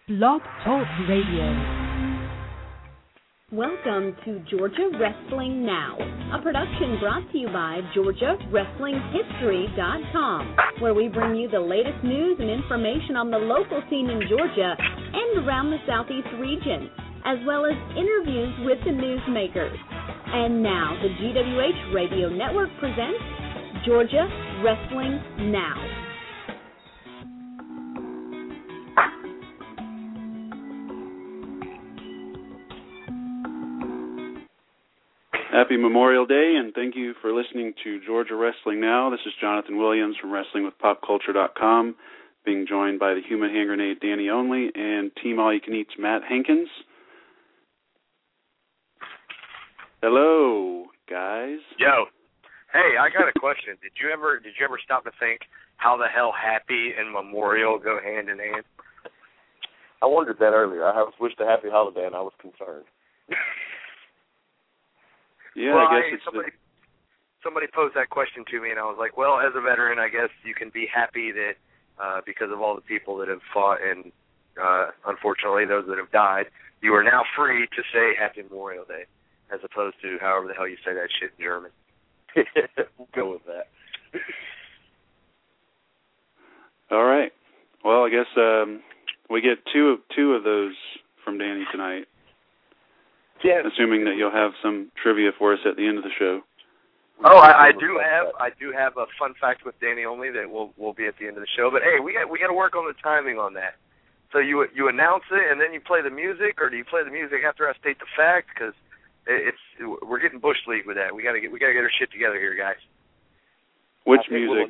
Blog Talk Radio. Welcome to Georgia Wrestling Now, a production brought to you by GeorgiaWrestlingHistory.com, where we bring you the latest news and information on the local scene in Georgia and around the Southeast region, as well as interviews with the newsmakers. And now, the GWH Radio Network presents Georgia Wrestling Now. Happy Memorial Day, and thank you for listening to Georgia Wrestling Now. This is Jonathan Williams from WrestlingWithPopCulture.com, being joined by the Human Hand Grenade Danny Only and Team All You Can Eat's Matt Hankins. Hello, guys. Yo. Hey, I got a question. Did you ever stop to think how the hell happy and memorial go hand in hand? I wondered that earlier. I was wished a happy holiday, and I was concerned. Yeah, well, I guess somebody posed that question to me, and I was like, well, as a veteran, I guess you can be happy that because of all the people that have fought and, unfortunately, those that have died, you are now free to say Happy Memorial Day, as opposed to however the hell you say that shit in German. We'll go with that. All right. Well, I guess we get two of those from Danny tonight. Yes. Assuming that you'll have some trivia for us at the end of the show. Oh, I do have a fun fact with Danny Only that will be at the end of the show. But hey, we got to work on the timing on that. So you announce it and then you play the music, or do you play the music after I state the fact? Because we're getting bush league with that. We got to get our shit together here, guys. Which music?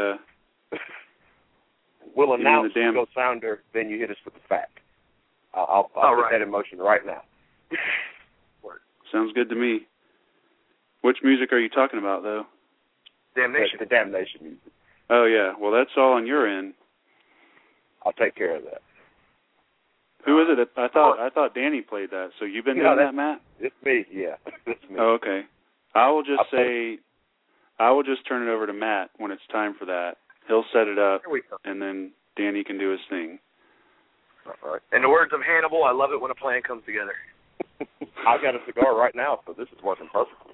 We'll announce the go sounder, then you hit us with the fact. I'll put that in motion right now. Sounds good to me. Which music are you talking about, though? Damnation. The Damnation music. Oh, yeah. Well, that's all on your end. I'll take care of that. Who is it? I thought Danny played that. So you've been doing that, Matt? It's me, yeah. It's me. Oh, okay. I will just turn it over to Matt when it's time for that. He'll set it up, and then Danny can do his thing. All right. In the words of Hannibal, I love it when a plan comes together. I've got a cigar right now, so this is working perfectly.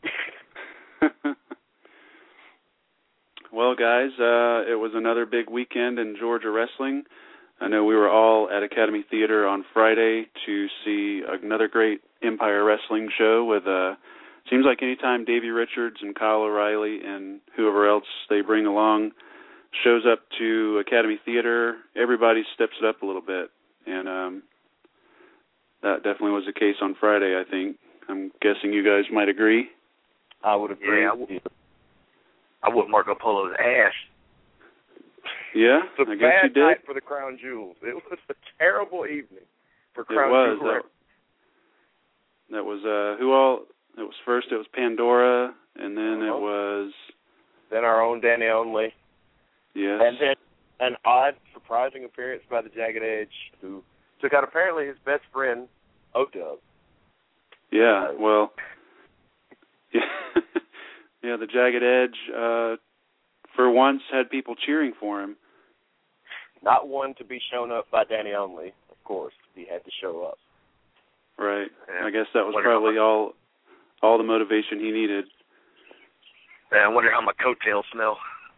Well, guys, it was another big weekend in Georgia wrestling. I know we were all at Academy Theater on Friday to see another great Empire Wrestling show with, seems like anytime Davey Richards and Kyle O'Reilly and whoever else they bring along shows up to Academy Theater, everybody steps it up a little bit. And that definitely was the case on Friday, I think. I'm guessing you guys might agree. I would agree. Yeah, I whooped Marco Polo's ass. Yeah, it's a I guess you did. Bad night for the Crown Jewels. It was a terrible evening for Crown Jewels. That was who all? It was first. It was Pandora, and then it was our own Danny Only. Yes. And then an odd, surprising appearance by the Jagged Edge, who took out apparently his best friend, O-Dub. Yeah. Well. Yeah. Yeah. The Jagged Edge. For once, had people cheering for him. Not one to be shown up by Danny Only, of course. He had to show up. Right. Yeah. I guess that was probably all the motivation he needed. Yeah, I wonder how my coattails smell.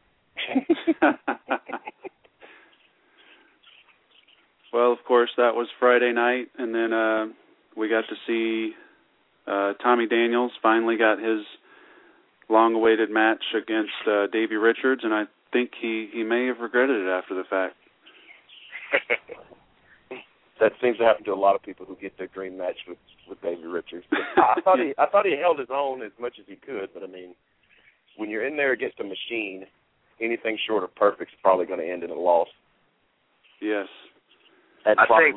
Well, of course, that was Friday night, and then we got to see Tommy Daniels finally got his long-awaited match against Davey Richards, and I think he may have regretted it after the fact. That seems to happen to a lot of people who get their dream match with Davey Richards. I thought he held his own as much as he could, but I mean, when you're in there against a machine, anything short of perfect is probably going to end in a loss. Yes. I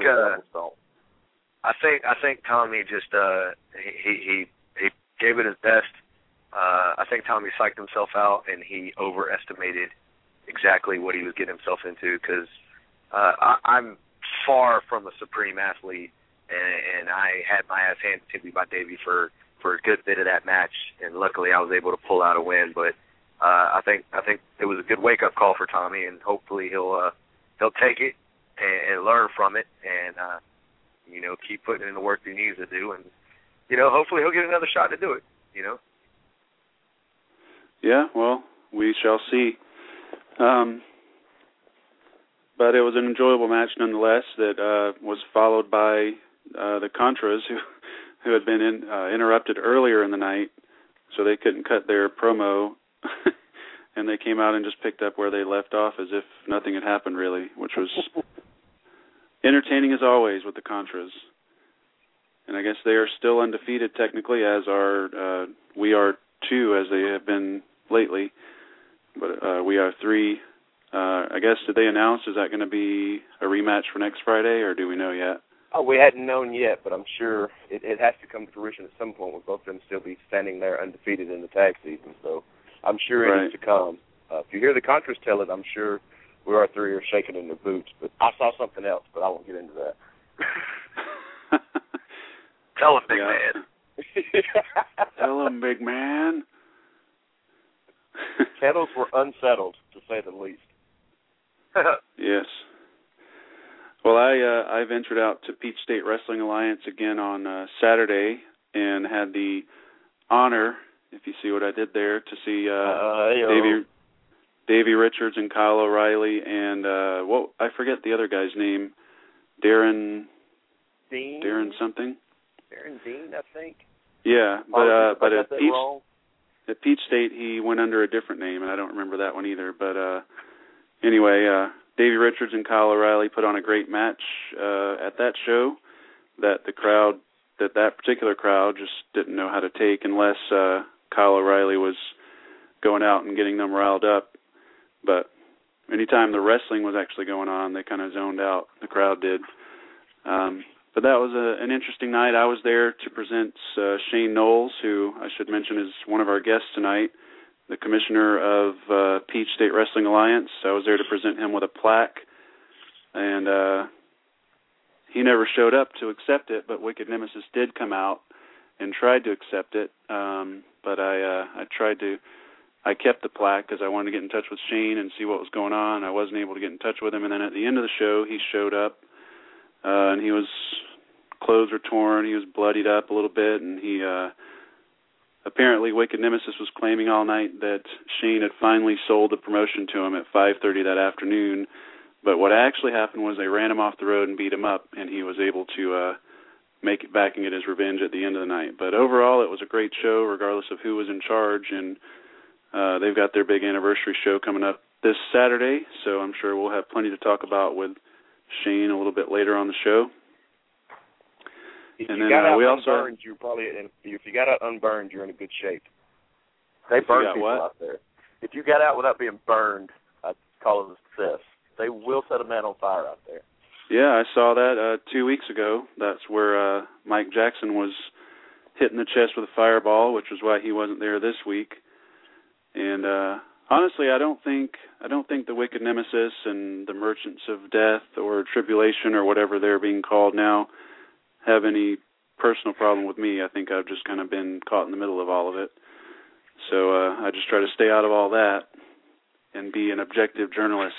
think Tommy just he gave it his best. I think Tommy psyched himself out, and he overestimated exactly what he was getting himself into, because I'm far from a supreme athlete, and I had my ass handed to me by Davey for a good bit of that match, and luckily I was able to pull out a win. But I think it was a good wake-up call for Tommy, and hopefully he'll take it and learn from it, and keep putting in the work that he needs to do, and hopefully he'll get another shot to do it. Yeah, well, we shall see. But it was an enjoyable match nonetheless that was followed by the Contras, who had been interrupted earlier in the night, so they couldn't cut their promo, and they came out and just picked up where they left off as if nothing had happened, really, which was entertaining as always with the Contras. And I guess they are still undefeated technically, as we are too, as they have been lately. But we are 3. I guess, did they announce, is that going to be a rematch for next Friday, or do we know yet? Oh, we hadn't known yet, but I'm sure it has to come to fruition at some point with both of them still be standing there undefeated in the tag season. So I'm sure it needs to come. If you hear the Contras tell it, I'm sure we are 3 are shaking in their boots. But I saw something else, but I won't get into that. Tell him, big man. Tell him, big man. Kettles were unsettled, to say the least. Yes. Well, I ventured out to Peach State Wrestling Alliance again on Saturday and had the honor, if you see what I did there, to see Davey Richards and Kyle O'Reilly and I forget the other guy's name, Darren Dean? Darren something. Darren Dean, I think. Yeah, but at Peach State he went under a different name, and I don't remember that one either. But anyway, Davey Richards and Kyle O'Reilly put on a great match at that show that that particular crowd just didn't know how to take unless Kyle O'Reilly was going out and getting them riled up. But anytime the wrestling was actually going on, they kind of zoned out. The crowd did. But that was an interesting night. I was there to present Shane Knowles, who I should mention is one of our guests tonight, the commissioner of Peach State Wrestling Alliance. I was there to present him with a plaque, and he never showed up to accept it, but Wicked Nemesis did come out and tried to accept it. But I kept the plaque because I wanted to get in touch with Shane and see what was going on. I wasn't able to get in touch with him, and then at the end of the show, he showed up, and clothes were torn, he was bloodied up a little bit, and he apparently Wicked Nemesis was claiming all night that Shane had finally sold the promotion to him at 5:30 that afternoon. But what actually happened was they ran him off the road and beat him up, and he was able to make it back and get his revenge at the end of the night. But overall, it was a great show, regardless of who was in charge, and they've got their big anniversary show coming up this Saturday, so I'm sure we'll have plenty to talk about with Shane a little bit later on the show. If you got out unburned, if you got out unburned, you're in a good shape. They burn people out there. If you got out without being burned, I'd call it a success. They will set a man on fire out there. Yeah, I saw that 2 weeks ago. That's where Mike Jackson was hit in the chest with a fireball, which was why he wasn't there this week. And honestly, I don't think the Wicked Nemesis and the Merchants of Death or Tribulation or whatever they're being called now have any personal problem with me. I think I've just kind of been caught in the middle of all of it. So I just try to stay out of all that and be an objective journalist.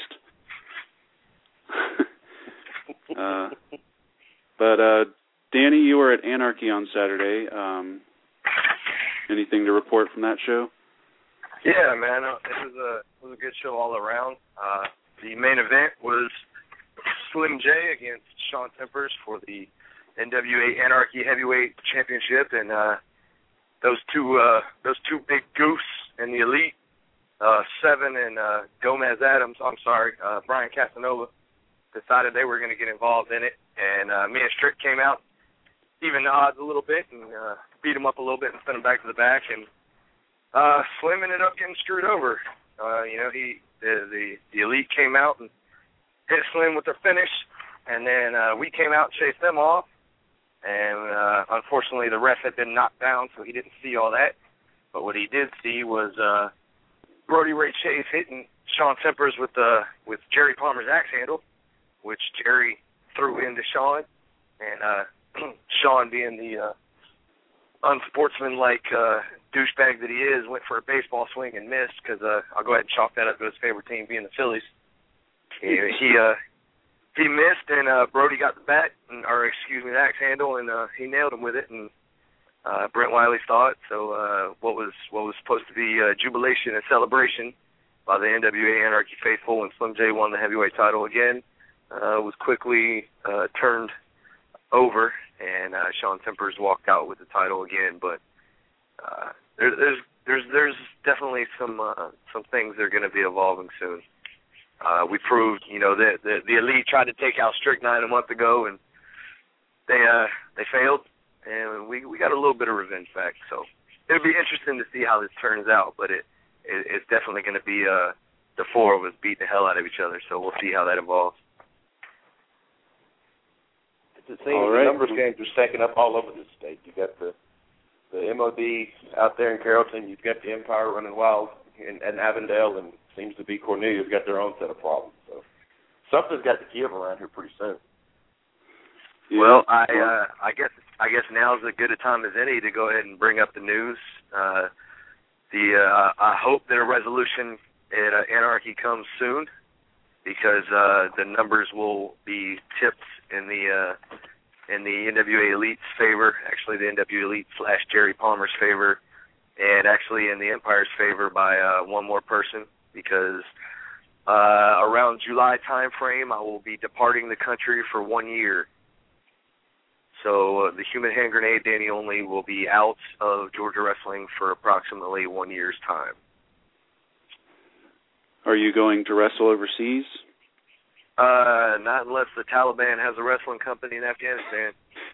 But Danny, you were at Anarchy on Saturday. Anything to report from that show? Yeah, man, it was a good show all around. The main event was Slim J against Sean Tempers for the NWA Anarchy Heavyweight Championship, and those two big goofs in the Elite, Seven and Gomez Adams, Brian Casanova, decided they were going to get involved in it, and me and Strick came out, even the odds a little bit, and beat him up a little bit and sent him back to the back, and Slim ended up getting screwed over. The Elite came out and hit Slim with their finish, and then we came out and chased them off, and unfortunately the ref had been knocked down, so he didn't see all that. But what he did see was Brody Ray Chase hitting Sean Tempers with Jerry Palmer's axe handle, which Jerry threw into Sean, and Sean, being the unsportsmanlike douchebag that he is, went for a baseball swing and missed, because I'll go ahead and chalk that up to his favorite team being the Phillies. He he missed, and Brody got the the axe handle, and he nailed him with it, and Brent Wiley saw it. So what was supposed to be jubilation and celebration by the NWA Anarchy faithful when Slim J won the heavyweight title again was quickly turned over, and Sean Tempers walked out with the title again. But there's definitely some things that are going to be evolving soon. We proved, that the Elite tried to take out Strychnine a month ago, and they failed, and we got a little bit of revenge back. So it'll be interesting to see how this turns out, but it's definitely going to be the four of us beat the hell out of each other. So we'll see how that evolves. It seems the numbers games are stacking up all over the state. You got the MOD out there in Carrollton. You've got the Empire running wild in Avondale, and seems to be Cornelia's got their own set of problems. So something's got to give around here pretty soon. Yeah. Well, I guess now's as good a time as any to go ahead and bring up the news. I hope that a resolution at Anarchy comes soon, because the numbers will be tipped in the NWA Elite's favor, actually the NWA Elite / Jerry Palmer's favor, and actually in the Empire's favor by one more person, because around July time frame I will be departing the country for 1 year. So the Human Hand Grenade Danny Only will be out of Georgia Wrestling for approximately 1 year's time. Are you going to wrestle overseas? Not unless the Taliban has a wrestling company in Afghanistan.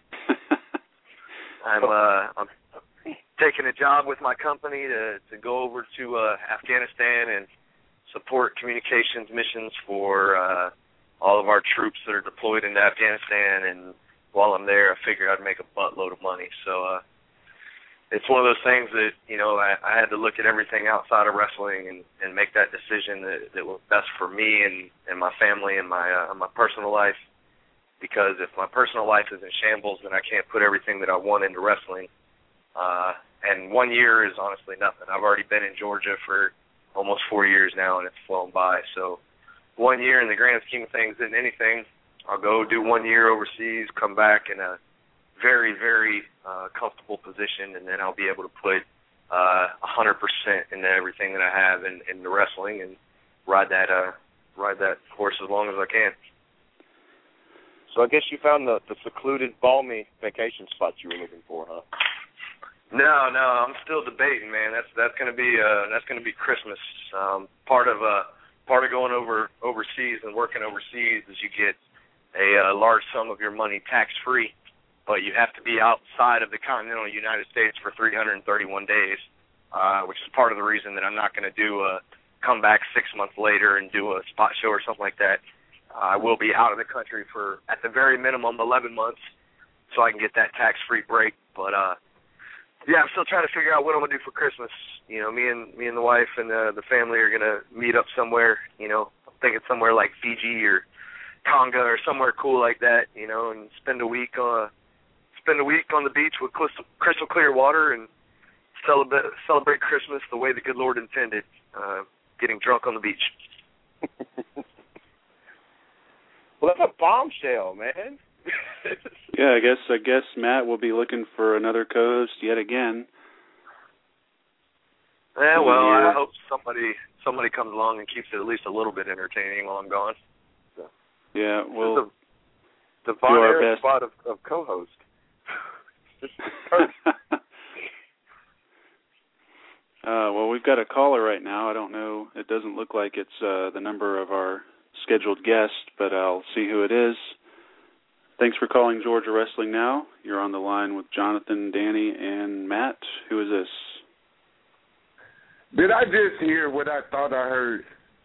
I'm taking a job with my company to go over to Afghanistan and support communications missions for all of our troops that are deployed into Afghanistan. And while I'm there, I figured I'd make a buttload of money. So it's one of those things that, I had to look at everything outside of wrestling and make that decision that was best for me and my family and my personal life. Because if my personal life is in shambles, then I can't put everything that I want into wrestling. And 1 year is honestly nothing. I've already been in Georgia for almost 4 years now, and it's flown by. So 1 year in the grand scheme of things isn't anything. I'll go do 1 year overseas, come back in a very, very comfortable position, and then I'll be able to put 100% into everything that I have in the wrestling and ride that horse as long as I can. So I guess you found the secluded, balmy vacation spot you were looking for, huh? No, I'm still debating, man. That's gonna be Christmas. Part of going overseas and working overseas is you get a large sum of your money tax-free, but you have to be outside of the continental United States for 331 days, which is part of the reason that I'm not going to come back 6 months later and do a spot show or something like that. I will be out of the country for, at the very minimum, 11 months, so I can get that tax-free break. But I'm still trying to figure out what I'm gonna do for Christmas. Me and the wife and the family are gonna meet up somewhere. I'm thinking somewhere like Fiji or Tonga or somewhere cool like that, and spend a week on the beach with crystal clear water and celebrate Christmas the way the good Lord intended, getting drunk on the beach. Well, that's a bombshell, man. Yeah, I guess Matt will be looking for another co-host yet again. Yeah, well, I hope somebody comes along and keeps it at least a little bit entertaining while I'm gone. So. Yeah, well, the Von Erich spot of co-host. Well, we've got a caller right now. I don't know. It doesn't look like it's the number of our scheduled guest, but I'll see who it is. Thanks for calling Georgia Wrestling Now. You're on the line with Jonathan, Danny, and Matt. Who is this? Did I just hear what I thought I heard?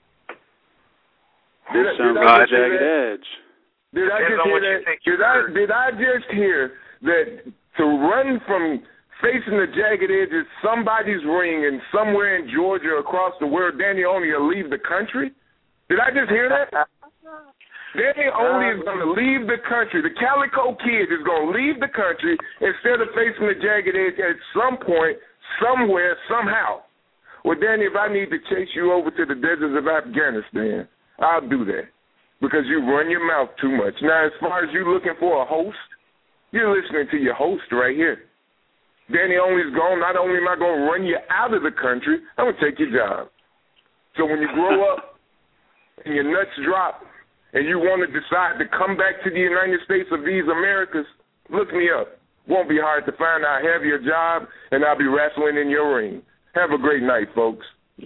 Sounds like a Jagged Edge. Did I just hear that? Did I just hear that to run from facing the Jagged Edge is somebody's ring and somewhere in Georgia across the world, Danny Only will leave the country? Did I just hear that? Danny Only is going to leave the country. The Calico Kid is going to leave the country instead of facing the Jagged Edge at some point, somewhere, somehow. Well, Danny, if I need to chase you over to the deserts of Afghanistan, I'll do that. because you run your mouth too much. Now, as far as you looking for a host, you're listening to your host right here. Danny Only's gone. Not only am I going to run you out of the country, I'm going to take your job. So when you grow up and your nuts drop and you want to decide to come back to the United States of these Americas, look me up. Won't be hard to find. I'll have your job, and I'll be wrestling in your ring. Have a great night, folks.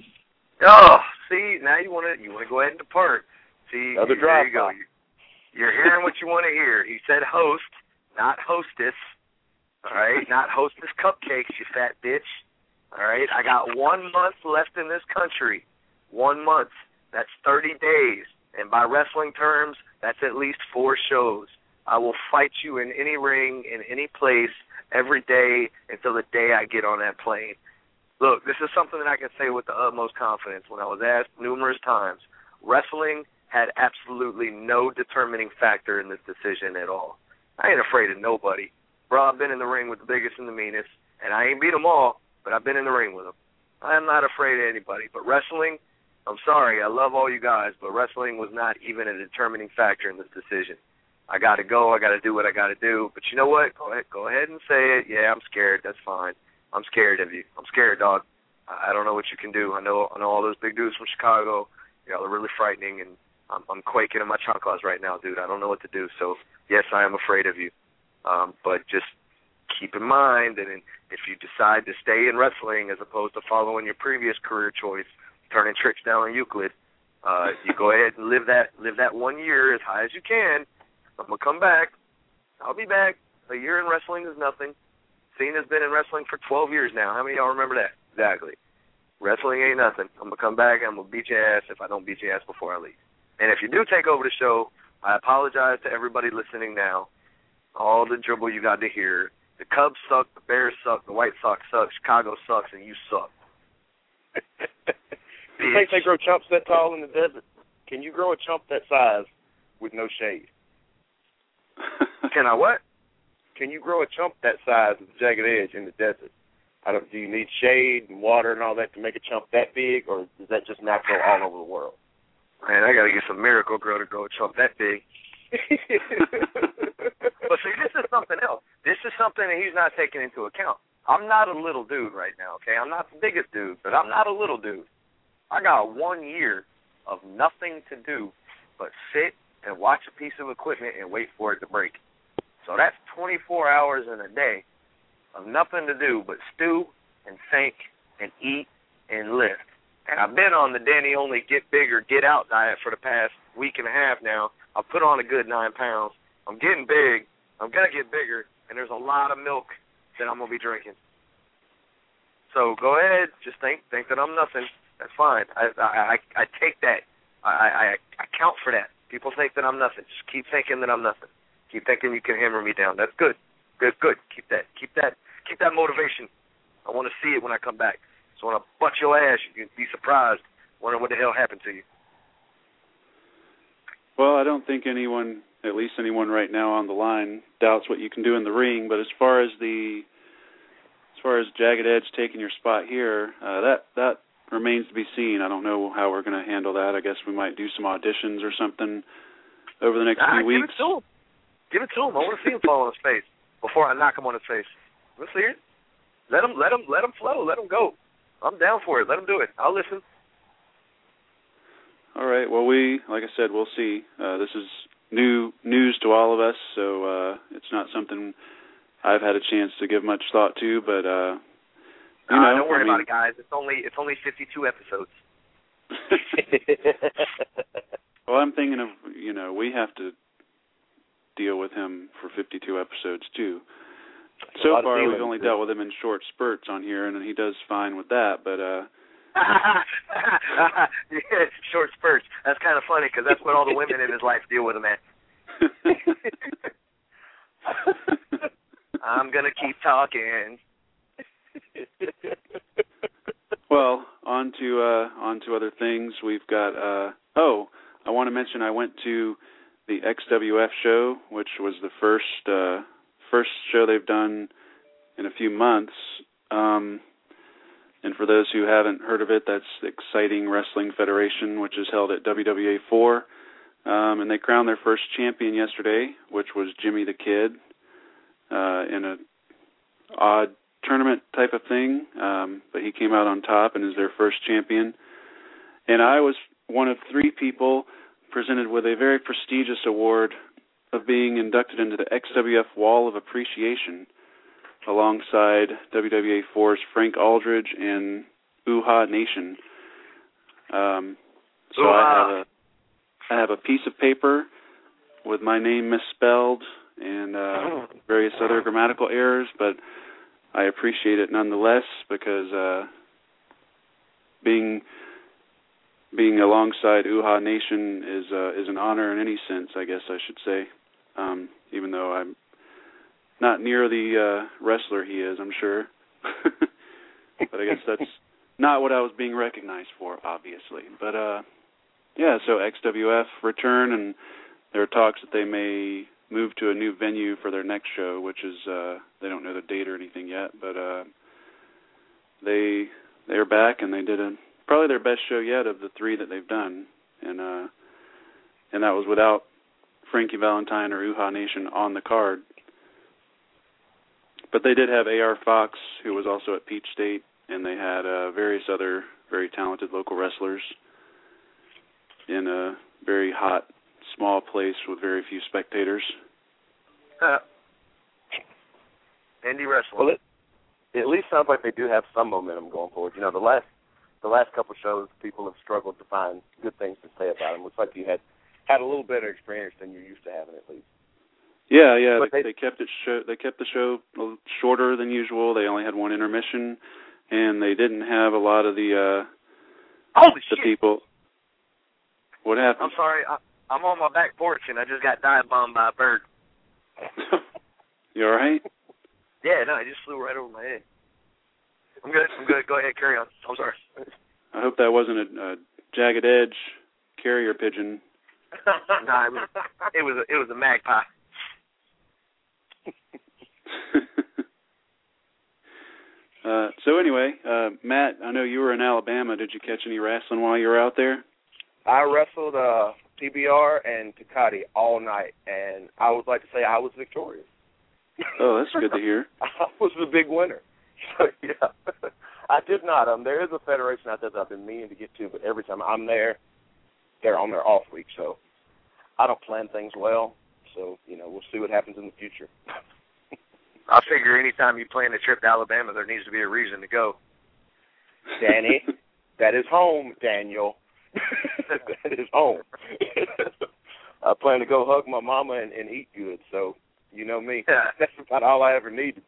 Oh, see, now you want to go ahead and depart. See, there you go. You're hearing what you want to hear. He said host, not hostess. All right, not hostess cupcakes, you fat bitch. All right, I got 1 month left in this country. 1 month. That's 30 days. And by wrestling terms, that's at least 4 shows. I will fight you in any ring, in any place, every day until the day I get on that plane. Look, this is something that I can say with the utmost confidence. When I was asked numerous times, wrestling had absolutely no determining factor in this decision at all. I ain't afraid of nobody. Bro, I've been in the ring with the biggest and the meanest, and I ain't beat them all, but I've been in the ring with them. I am not afraid of anybody. But wrestling, I'm sorry, I love all you guys, but wrestling was not even a determining factor in this decision. I got to go. I got to do what I got to do. But you know what? Go ahead and say it. Yeah, I'm scared. That's fine. I'm scared of you. I'm scared, dog. I don't know what you can do. I know all those big dudes from Chicago. Y'all are really frightening, and I'm quaking in my chanclas right now, dude. I don't know what to do. So, yes, I am afraid of you. But just keep in mind that if you decide to stay in wrestling as opposed to following your previous career choice, turning tricks down in Euclid, you go ahead and live that 1 year as high as you can. I'm going to come back. I'll be back. A year in wrestling is nothing. Cena's been in wrestling for 12 years now. How many of y'all remember that? Exactly. Wrestling ain't nothing. I'm going to come back and I'm going to beat your ass if I don't beat your ass before I leave. And if you do take over the show, I apologize to everybody listening now. All the dribble you got to hear. The Cubs suck, the Bears suck, the White Sox suck, Chicago sucks, and you suck. You think they grow chumps that tall in the desert? Can you grow a chump that size with no shade? Can I what? Can you grow a chump that size with a jagged edge in the desert? Do you need shade and water and all that to make a chump that big, or is that just natural all over the world? Man, I got to get some Miracle Grow to grow a chump that big. But see, this is something else. This is something that he's not taking into account. I'm not a little dude right now, okay? I'm not the biggest dude, but I'm not a little dude. I got 1 year of nothing to do but sit and watch a piece of equipment and wait for it to break. So that's 24 hours in a day of nothing to do but stew and think and eat and lift. And I've been on the Danny Only Get Bigger, Get Out diet for the past week and a half now. I've put on a good 9 pounds. I'm getting big. I'm going to get bigger, and there's a lot of milk that I'm going to be drinking. So go ahead. Just think that I'm nothing. That's fine. I take that. I count for that. People think that I'm nothing. Just keep thinking that I'm nothing. Keep thinking you can hammer me down. That's good. Good. Keep that motivation. I want to see it when I come back. So when I butt your ass, you can be surprised, wondering what the hell happened to you. Well, I don't think anyone, at least anyone right now on the line, doubts what you can do in the ring. But as far as Jagged Edge taking your spot here, that remains to be seen. I don't know how we're going to handle that. I guess we might do some auditions or something over the next few weeks. Give it to him. I want to see him fall on his face before I knock him on his face. Let's see it. Let him flow. Let him go. I'm down for it. Let him do it. I'll listen. All right. Well, like I said, we'll see. This is new news to all of us, so it's not something I've had a chance to give much thought to. But don't worry about it, guys. It's only 52 episodes. Well, I'm thinking of we have to deal with him for 52 episodes too. So far, we've only dealt with him in short spurts on here, and he does fine with that. But yeah, short spurts. That's kind of funny because that's what all the women in his life deal with him at. I'm gonna keep talking. Well, on to other things. We've got. I want to mention I went to the XWF show, which was the first show they've done in a few months. And for those who haven't heard of it, that's the Exciting Wrestling Federation, which is held at WWA 4. And they crowned their first champion yesterday, which was Jimmy the Kid, in a odd tournament type of thing, but he came out on top and is their first champion. And I was one of 3 people presented with a very prestigious award of being inducted into the XWF Wall of Appreciation alongside WWA 4's Frank Aldridge and UHA Nation. So I have a piece of paper with my name misspelled and various other grammatical errors, but I appreciate it nonetheless because being alongside UHA Nation is an honor in any sense, I guess I should say. Even though I'm not near the wrestler he is, I'm sure. But I guess that's not what I was being recognized for, obviously. But yeah, so XWF return, and there are talks that they may move to a new venue for their next show, which is they don't know the date or anything yet, but they're back, and they did probably their best show yet of the 3 that they've done, and that was without Frankie Valentine or UHA Nation on the card. But they did have A.R. Fox, who was also at Peach State, and they had various other very talented local wrestlers in a very hot, small place with very few spectators. Indie wrestling. Well, it at least sounds like they do have some momentum going forward. You know, the last couple shows, people have struggled to find good things to say about them. Looks like you had a little better experience than you're used to having, at least. Yeah. They kept the show shorter than usual. They only had one intermission, and they didn't have a lot of the people. What happened? I'm sorry. I'm on my back porch, and I just got dive bombed by a bird. You all right? Yeah, no, it just flew right over my head. I'm good. Go ahead, carry on. I'm sorry. I hope that wasn't a jagged edge carrier pigeon. No, it was a magpie. So anyway, Matt, I know you were in Alabama. Did you catch any wrestling while you were out there? I wrestled PBR and Takati all night, and I would like to say I was victorious. Oh, that's good to hear. I was the big winner. So, yeah. I did not. There is a federation out there that I've been meaning to get to, but every time I'm there, they're on their off week, so I don't plan things well. So, we'll see what happens in the future. I figure anytime you plan a trip to Alabama, there needs to be a reason to go. Danny, that is home, Daniel. That is home. I plan to go hug my mama and eat good, so you know me. Yeah. That's about all I ever needed.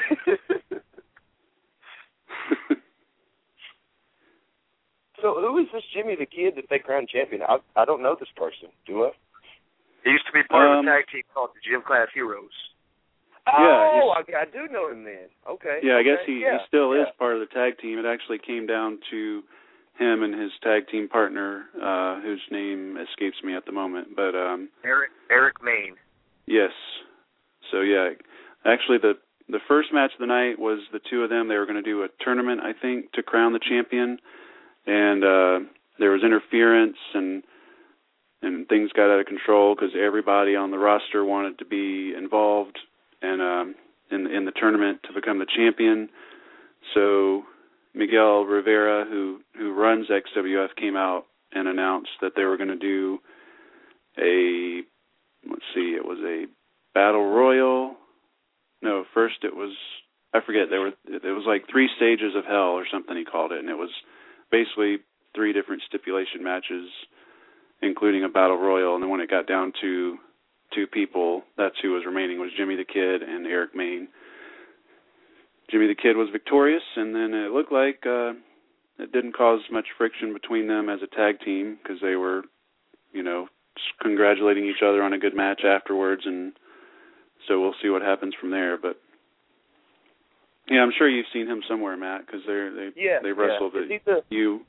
So who is this Jimmy the Kid that they crowned champion? I don't know this person. Do I? He used to be part of a tag team called the Gym Class Heroes. Oh, I do know him then. Okay. Yeah, I guess he still is part of the tag team. It actually came down to him and his tag team partner, whose name escapes me at the moment. But Eric Main. Yes. So, yeah, actually the first match of the night was the 2 of them. They were going to do a tournament, I think, to crown the champion. And there was interference and things got out of control because everybody on the roster wanted to be involved and in the tournament to become the champion. So Miguel Rivera, who runs XWF, came out and announced that they were going to do it was a battle royal. No, first it was, I forget, it was like 3 stages of hell or something he called it, and it was basically 3 different stipulation matches, including a battle royal, and then when it got down to 2 people, that's who was remaining, was Jimmy the Kid and Eric Main. Jimmy the Kid was victorious, and then it looked like it didn't cause much friction between them as a tag team because they were, congratulating each other on a good match afterwards, and so we'll see what happens from there. But yeah, I'm sure you've seen him somewhere, Matt, because they wrestled at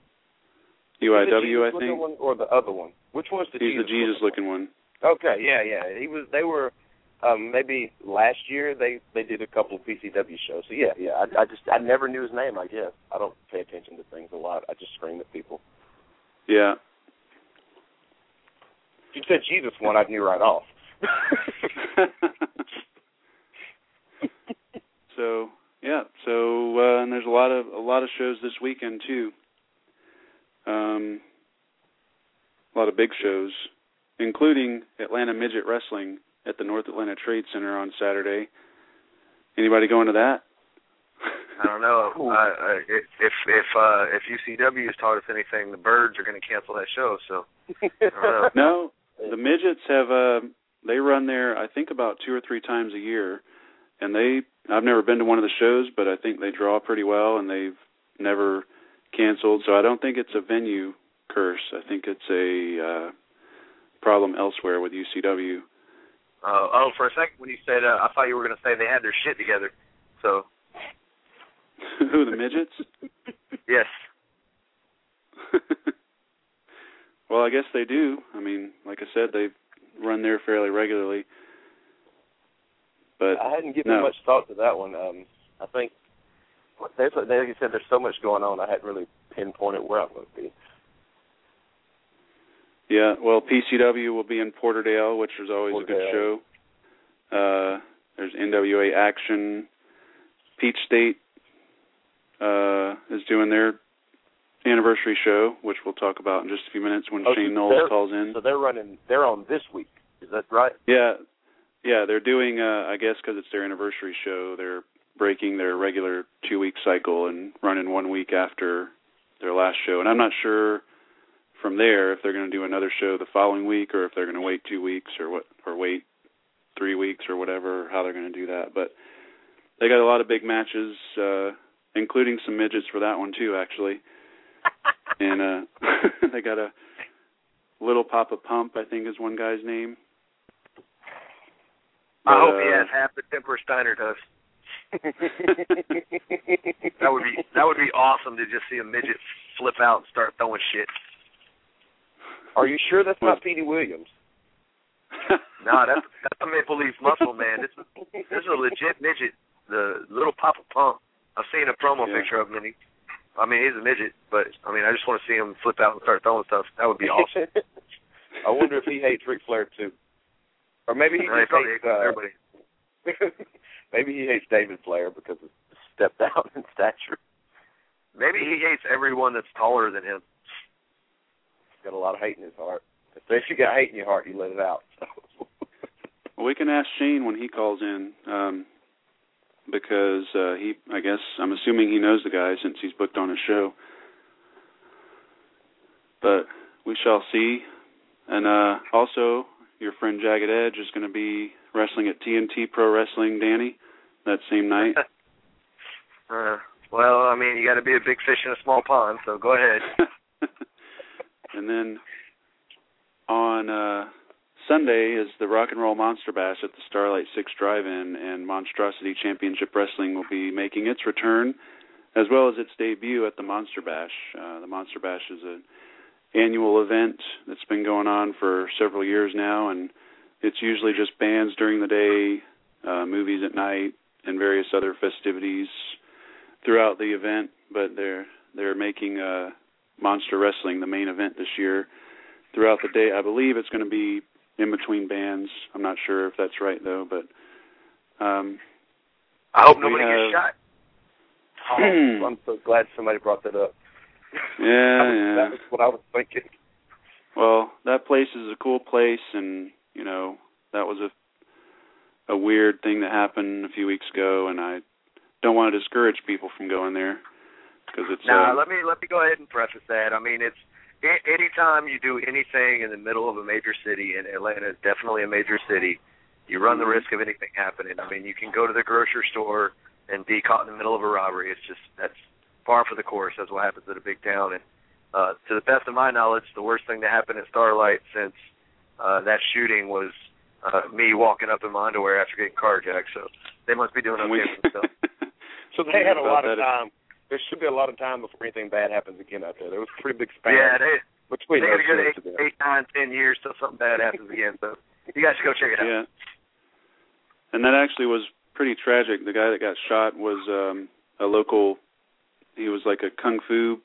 UIW, I think, one or the other one. Which one's the Jesus? He's the Jesus-looking one. Okay, yeah. They were maybe last year they did a couple of PCW shows. So yeah. I never knew his name. I guess I don't pay attention to things a lot. I just scream at people. Yeah. If you said Jesus won, I knew right off. So yeah, and there's a lot of shows this weekend too. A lot of big shows, including Atlanta Midget Wrestling at the North Atlanta Trade Center on Saturday. Anybody going to that? I don't know. If UCW has taught us anything, the Birds are going to cancel that show. So I don't know. No, the Midgets have they run there I think about 2 or 3 times a year, and I've never been to one of the shows, but I think they draw pretty well, and they've never canceled. So I don't think it's a venue curse. I think it's a problem elsewhere with UCW. For a second when you said, I thought you were going to say they had their shit together. So. Who, the Midgets? Yes. Well, I guess they do. I mean, like I said, they run there fairly regularly. But I hadn't given much thought to that one. I think, like you said, there's so much going on, I hadn't really pinpointed where I'm going to be. Yeah, well, PCW will be in Porterdale, which is always a good show. There's NWA Action. Peach State is doing their anniversary show, which we'll talk about in just a few minutes when Shane Knowles calls in. So they're on this week. Is that right? Yeah, they're doing, I guess because it's their anniversary show, they're breaking their regular 2-week cycle and running 1 week after their last show. And I'm not sure from there if they're going to do another show the following week or if they're going to wait 2 weeks or wait 3 weeks or whatever, how they're going to do that. But they got a lot of big matches, including some midgets for that one too, actually. And they got a Little Papa Pump, I think is one guy's name. But, I hope he has half the temper Steiner does. That would be awesome to just see a midget flip out and start throwing shit. Are you sure that's not Petey Williams? No, that's a Maple Leaf Muscle, man. This is a legit midget. The Little Papa Pump. I've seen a promo picture of him, and he's a midget, but I just want to see him flip out and start throwing stuff. That would be awesome. I wonder if he hates Ric Flair too, or maybe he just hates everybody. Maybe he hates David Flair because of stepped down in stature. Maybe he hates everyone that's taller than him. He's got a lot of hate in his heart. If you got hate in your heart, you let it out. Well, we can ask Shane when he calls in. Because I'm assuming he knows the guy since he's booked on his show. But we shall see. And also, your friend Jagged Edge is going to be wrestling at TNT Pro Wrestling, Danny, that same night. Well, you got to be a big fish in a small pond, so go ahead. And then on Sunday is the Rock and Roll Monster Bash at the Starlight 6 Drive-In, and Monstrosity Championship Wrestling will be making its return, as well as its debut at the Monster Bash. The Monster Bash is an annual event that's been going on for several years now, and it's usually just bands during the day, movies at night, and various other festivities throughout the event. But they're making Monster Wrestling the main event this year throughout the day. I believe it's going to be in between bands. I'm not sure if that's right, though, but I hope nobody gets shot. Oh, I'm so glad somebody brought that up. Yeah. That was what I was thinking. Well, that place is a cool place, and, that was a weird thing that happened a few weeks ago, and I don't want to discourage people from going there. Because it's... let me go ahead and preface that. It's... Anytime you do anything in the middle of a major city, and Atlanta is definitely a major city, you run the risk of anything happening. You can go to the grocery store and be caught in the middle of a robbery. That's par for the course. That's what happens at a big town. And to the best of my knowledge, the worst thing that happened at Starlight since that shooting was me walking up in my underwear after getting carjacked. So they must be doing okay with themselves. So they had a lot of time. There should be a lot of time before anything bad happens again out there. There was a pretty big span. Yeah, between they got a good 8, 9, 10 years till something bad happens again. So you guys should go check it out. Yeah. And that actually was pretty tragic. The guy that got shot was a local, he was like a kung fu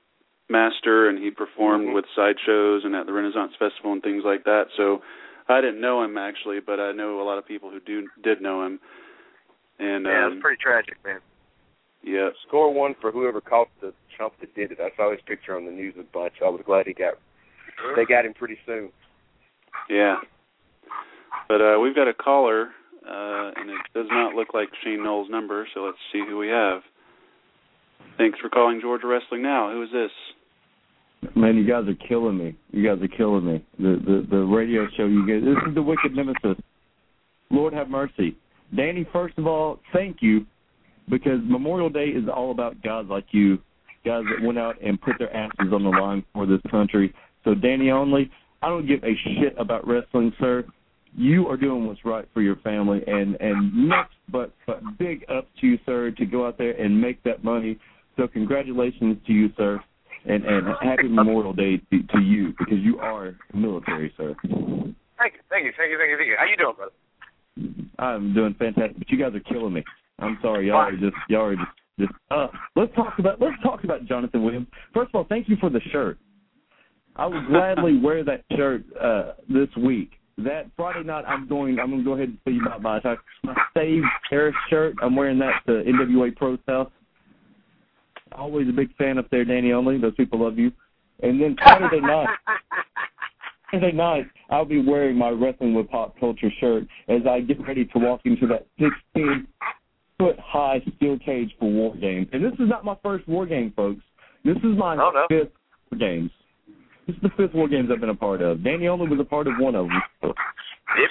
master, and he performed with sideshows and at the Renaissance Festival and things like that. So I didn't know him, actually, but I know a lot of people who did know him. And yeah, it was pretty tragic, man. Yeah. Score one for whoever caught the chump that did it. I saw his picture on the news a bunch. I was glad they got him pretty soon. Yeah. But we've got a caller, and it does not look like Shane Knowles' number, so let's see who we have. Thanks for calling Georgia Wrestling Now. Who is this? Man, you guys are killing me. The radio show you guys. This is the Wicked Nemesis. Lord have mercy. Danny, first of all, thank you, because Memorial Day is all about guys like you, guys that went out and put their asses on the line for this country. So, Danny Only, I don't give a shit about wrestling, sir. You are doing what's right for your family, and next but big ups to you, sir, to go out there and make that money. So congratulations to you, sir, and happy Memorial Day to you, because you are military, sir. Thank you. How you doing, brother? I'm doing fantastic, but you guys are killing me. I'm sorry, y'all are just. Let's talk about Jonathan Williams. First of all, thank you for the shirt. I would gladly wear that shirt this week. That Friday night, I'm going to go ahead and tell you about my Save Harris shirt. I'm wearing that to NWA Pro South. Always a big fan up there, Danny Only. Those people love you. And then Saturday night, I'll be wearing my Wrestling with Pop Culture shirt as I get ready to walk into that 16-foot-high steel cage for War Games. And this is not my first War Game, folks. This is my fifth War Games. This is the fifth War Games I've been a part of. Danny Only was a part of one of them. Yep.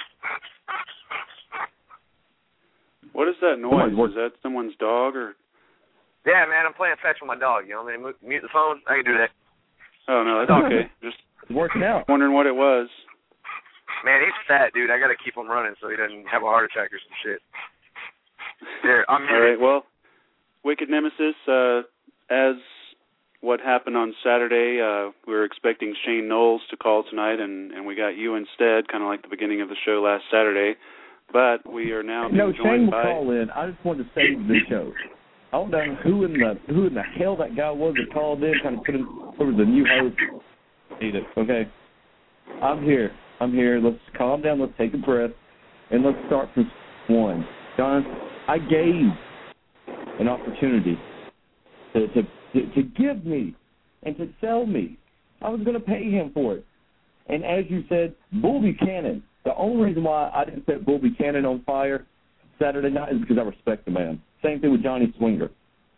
What is that noise? Is that someone's dog or? Yeah, man, I'm playing fetch with my dog. You know what I mean? Mute the phone. I can do that. Oh no, that's okay. Just working out. Wondering what it was. Man, he's fat, dude. I got to keep him running so he doesn't have a heart attack or some shit. There, I'm all right. Well, Wicked Nemesis, as what happened on Saturday, we were expecting Shane Knowles to call tonight, and we got you instead, kind of like the beginning of the show last Saturday. But we are now being joined by. Shane will call in. I just wanted to save the show. I don't know who in the hell that guy was that called in, kind of put him over the new host. Okay, I'm here. Let's calm down. Let's take a breath, and let's start from one. John, I gave an opportunity to give me and to sell me. I was going to pay him for it. And as you said, Bull Buchanan. The only reason why I didn't set Bull Buchanan on fire Saturday night is because I respect the man. Same thing with Johnny Swinger.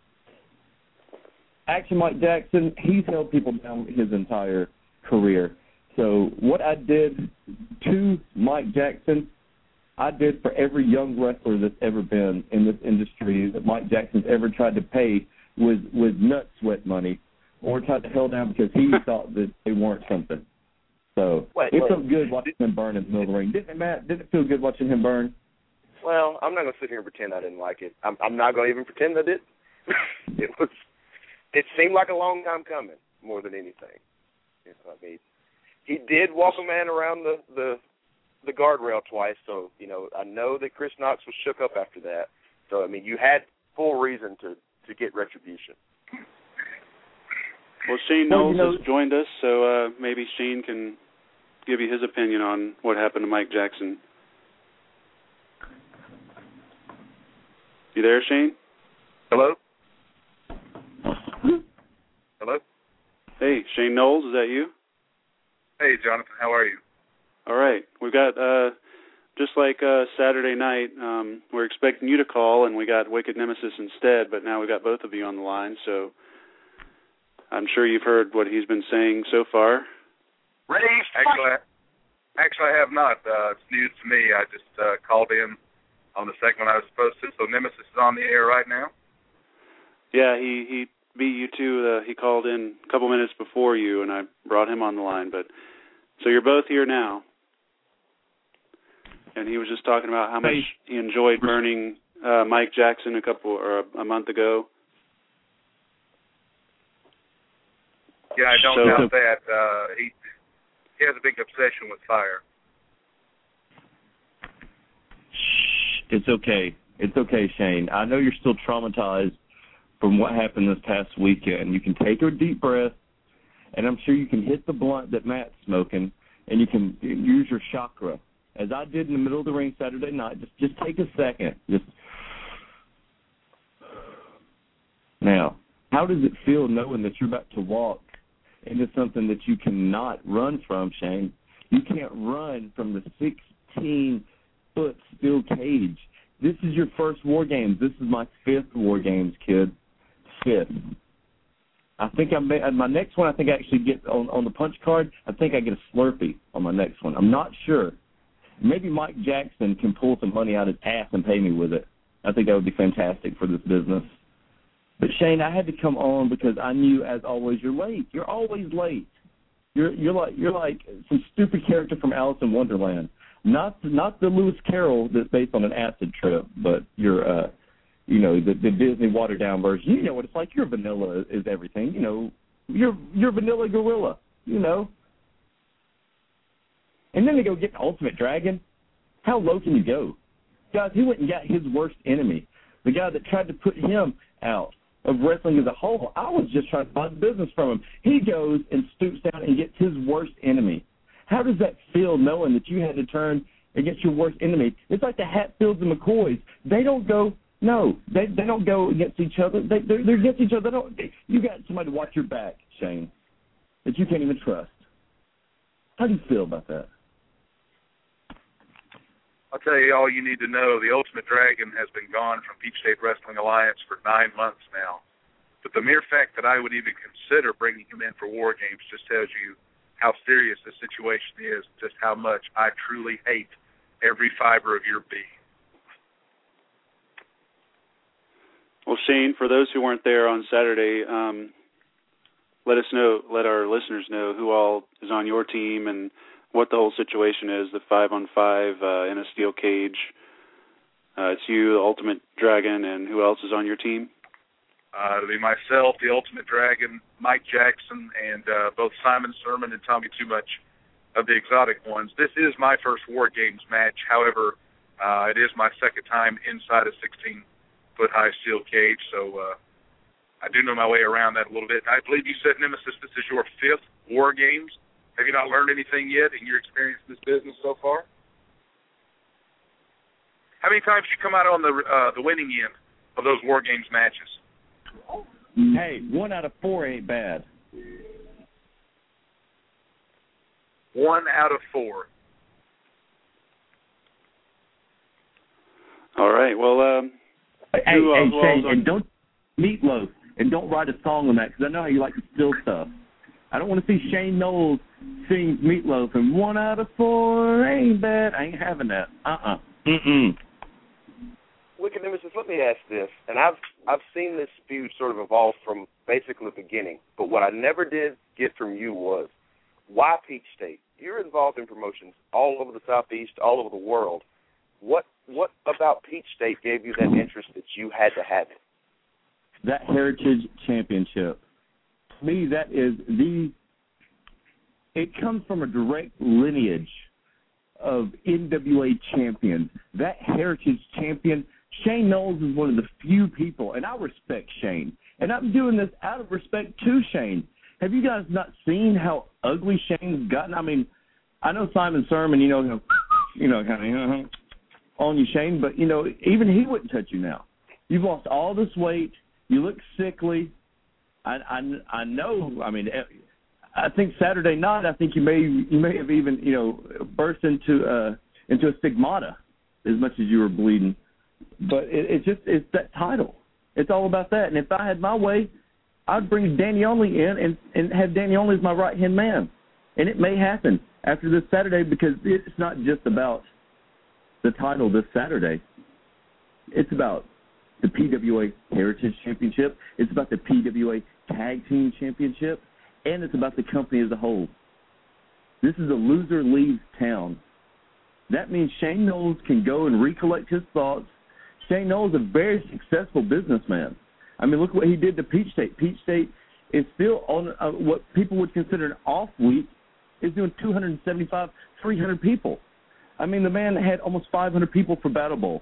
Action Mike Jackson, he's held people down his entire career. So what I did to Mike Jackson, I did for every young wrestler that's ever been in this industry that Mike Jackson's ever tried to pay with nut sweat money or tried to held down because he thought that they weren't something. So it felt good watching him burn in the middle of the ring. Didn't it, Matt? Didn't it feel good watching him burn? Well, I'm not going to sit here and pretend I didn't like it. I'm not going to even pretend I did. It seemed like a long time coming more than anything. You know, I mean, he did walk a man around the guardrail twice, so, you know, I know that Chris Knox was shook up after that. So, I mean, you had full reason to get retribution. Well, Shane Knowles has joined us, so maybe Shane can give you his opinion on what happened to Mike Jackson. You there, Shane? Hello? Hello? Hey, Shane Knowles, is that you? Hey, Jonathan, how are you? All right. We've got, just like Saturday night, we're expecting you to call, and we got Wicked Nemesis instead, but now we got both of you on the line, so I'm sure you've heard what he's been saying so far. Ready? Actually, I have not. It's news to me. I just called in on the segment I was supposed to, so Nemesis is on the air right now? Yeah, he beat you to, he called in a couple minutes before you, and I brought him on the line, but so you're both here now. And he was just talking about how much he enjoyed burning Mike Jackson a month ago. Yeah, I don't doubt that. He has a big obsession with fire. It's okay. It's okay, Shane. I know you're still traumatized from what happened this past weekend. You can take a deep breath. and I'm sure you can hit the blunt that Matt's smoking, and you can use your chakra, as I did in the middle of the ring Saturday night. Just take a second. Now, how does it feel knowing that you're about to walk into something that you cannot run from, Shane? You can't run from the 16-foot steel cage. This is your first War Games. This is my 5th War Games, kid. 5th. I think my next one, I think I actually get on the punch card, I think I get a Slurpee on my next one. I'm not sure. Maybe Mike Jackson can pull some money out of his ass and pay me with it. I think that would be fantastic for this business. But, Shane, I had to come on because I knew, as always, you're late. You're always late. You're like some stupid character from Alice in Wonderland. Not the Lewis Carroll that's based on an acid trip, but you're the Disney watered down version. You know what it's like. Your vanilla is everything. You're vanilla gorilla. And then they go get the Ultimate Dragon. How low can you go? Guys, he went and got his worst enemy, the guy that tried to put him out of wrestling as a whole. I was just trying to buy the business from him. He goes and stoops down and gets his worst enemy. How does that feel, knowing that you had to turn against your worst enemy? It's like the Hatfields and McCoys. They don't go. No, they don't go against each other. They're against each other. You got somebody to watch your back, Shane, that you can't even trust. How do you feel about that? I'll tell you all you need to know. The Ultimate Dragon has been gone from Peach State Wrestling Alliance for 9 months now. But the mere fact that I would even consider bringing him in for War Games just tells you how serious the situation is, just how much I truly hate every fiber of your being. Well, Shane, for those who weren't there on Saturday, let our listeners know who all is on your team and what the whole situation is, the 5-on-5 in a steel cage. It's you, the Ultimate Dragon, and who else is on your team? It'll be myself, the Ultimate Dragon, Mike Jackson, and both Simon Sermon and Tommy Too Much of the Exotic Ones. This is my first War Games match. However, it is my second time inside a 16-foot-high steel cage, so I do know my way around that a little bit. I believe you said, Nemesis, this is your 5th War Games. Have you not learned anything yet in your experience in this business so far? How many times did you come out on the winning end of those War Games matches? Hey, 1 out of 4 ain't bad. 1 out of 4. All right. Well, Shane, and don't Meatloaf, and don't write a song on that, because I know how you like to steal stuff. I don't want to see Shane Knowles sing Meatloaf and 1 out of 4 ain't bad. I ain't having that. Wicked Nemesis, let me ask this, and I've seen this feud sort of evolve from basically the beginning, but what I never did get from you was, why Peach State? You're involved in promotions all over the Southeast, all over the world. What about Peach State gave you that interest that you had to have it? That Heritage Championship. To me, that is it comes from a direct lineage of NWA champions. That Heritage champion, Shane Knowles, is one of the few people, and I respect Shane, and I'm doing this out of respect to Shane. Have you guys not seen how ugly Shane's gotten? I mean, I know Simon Sermon, kind of on you, Shane, but, even he wouldn't touch you now. You've lost all this weight. You look sickly. I know. I mean, I think Saturday night, I think you may have even burst into a stigmata as much as you were bleeding. But it's that title. It's all about that. And if I had my way, I'd bring Danny Only in and have Danny Only as my right hand man. And it may happen after this Saturday, because it's not just about the title this Saturday. It's about the PWA Heritage Championship. It's about the PWA Tag Team Championship. And it's about the company as a whole. This is a loser leaves town. That means Shane Knowles can go and recollect his thoughts. Shane Knowles is a very successful businessman. I mean, look what he did to Peach State. Peach State is still on what people would consider an off week, is doing 275, 300 people. I mean, the man had almost 500 people for Battle Bowl.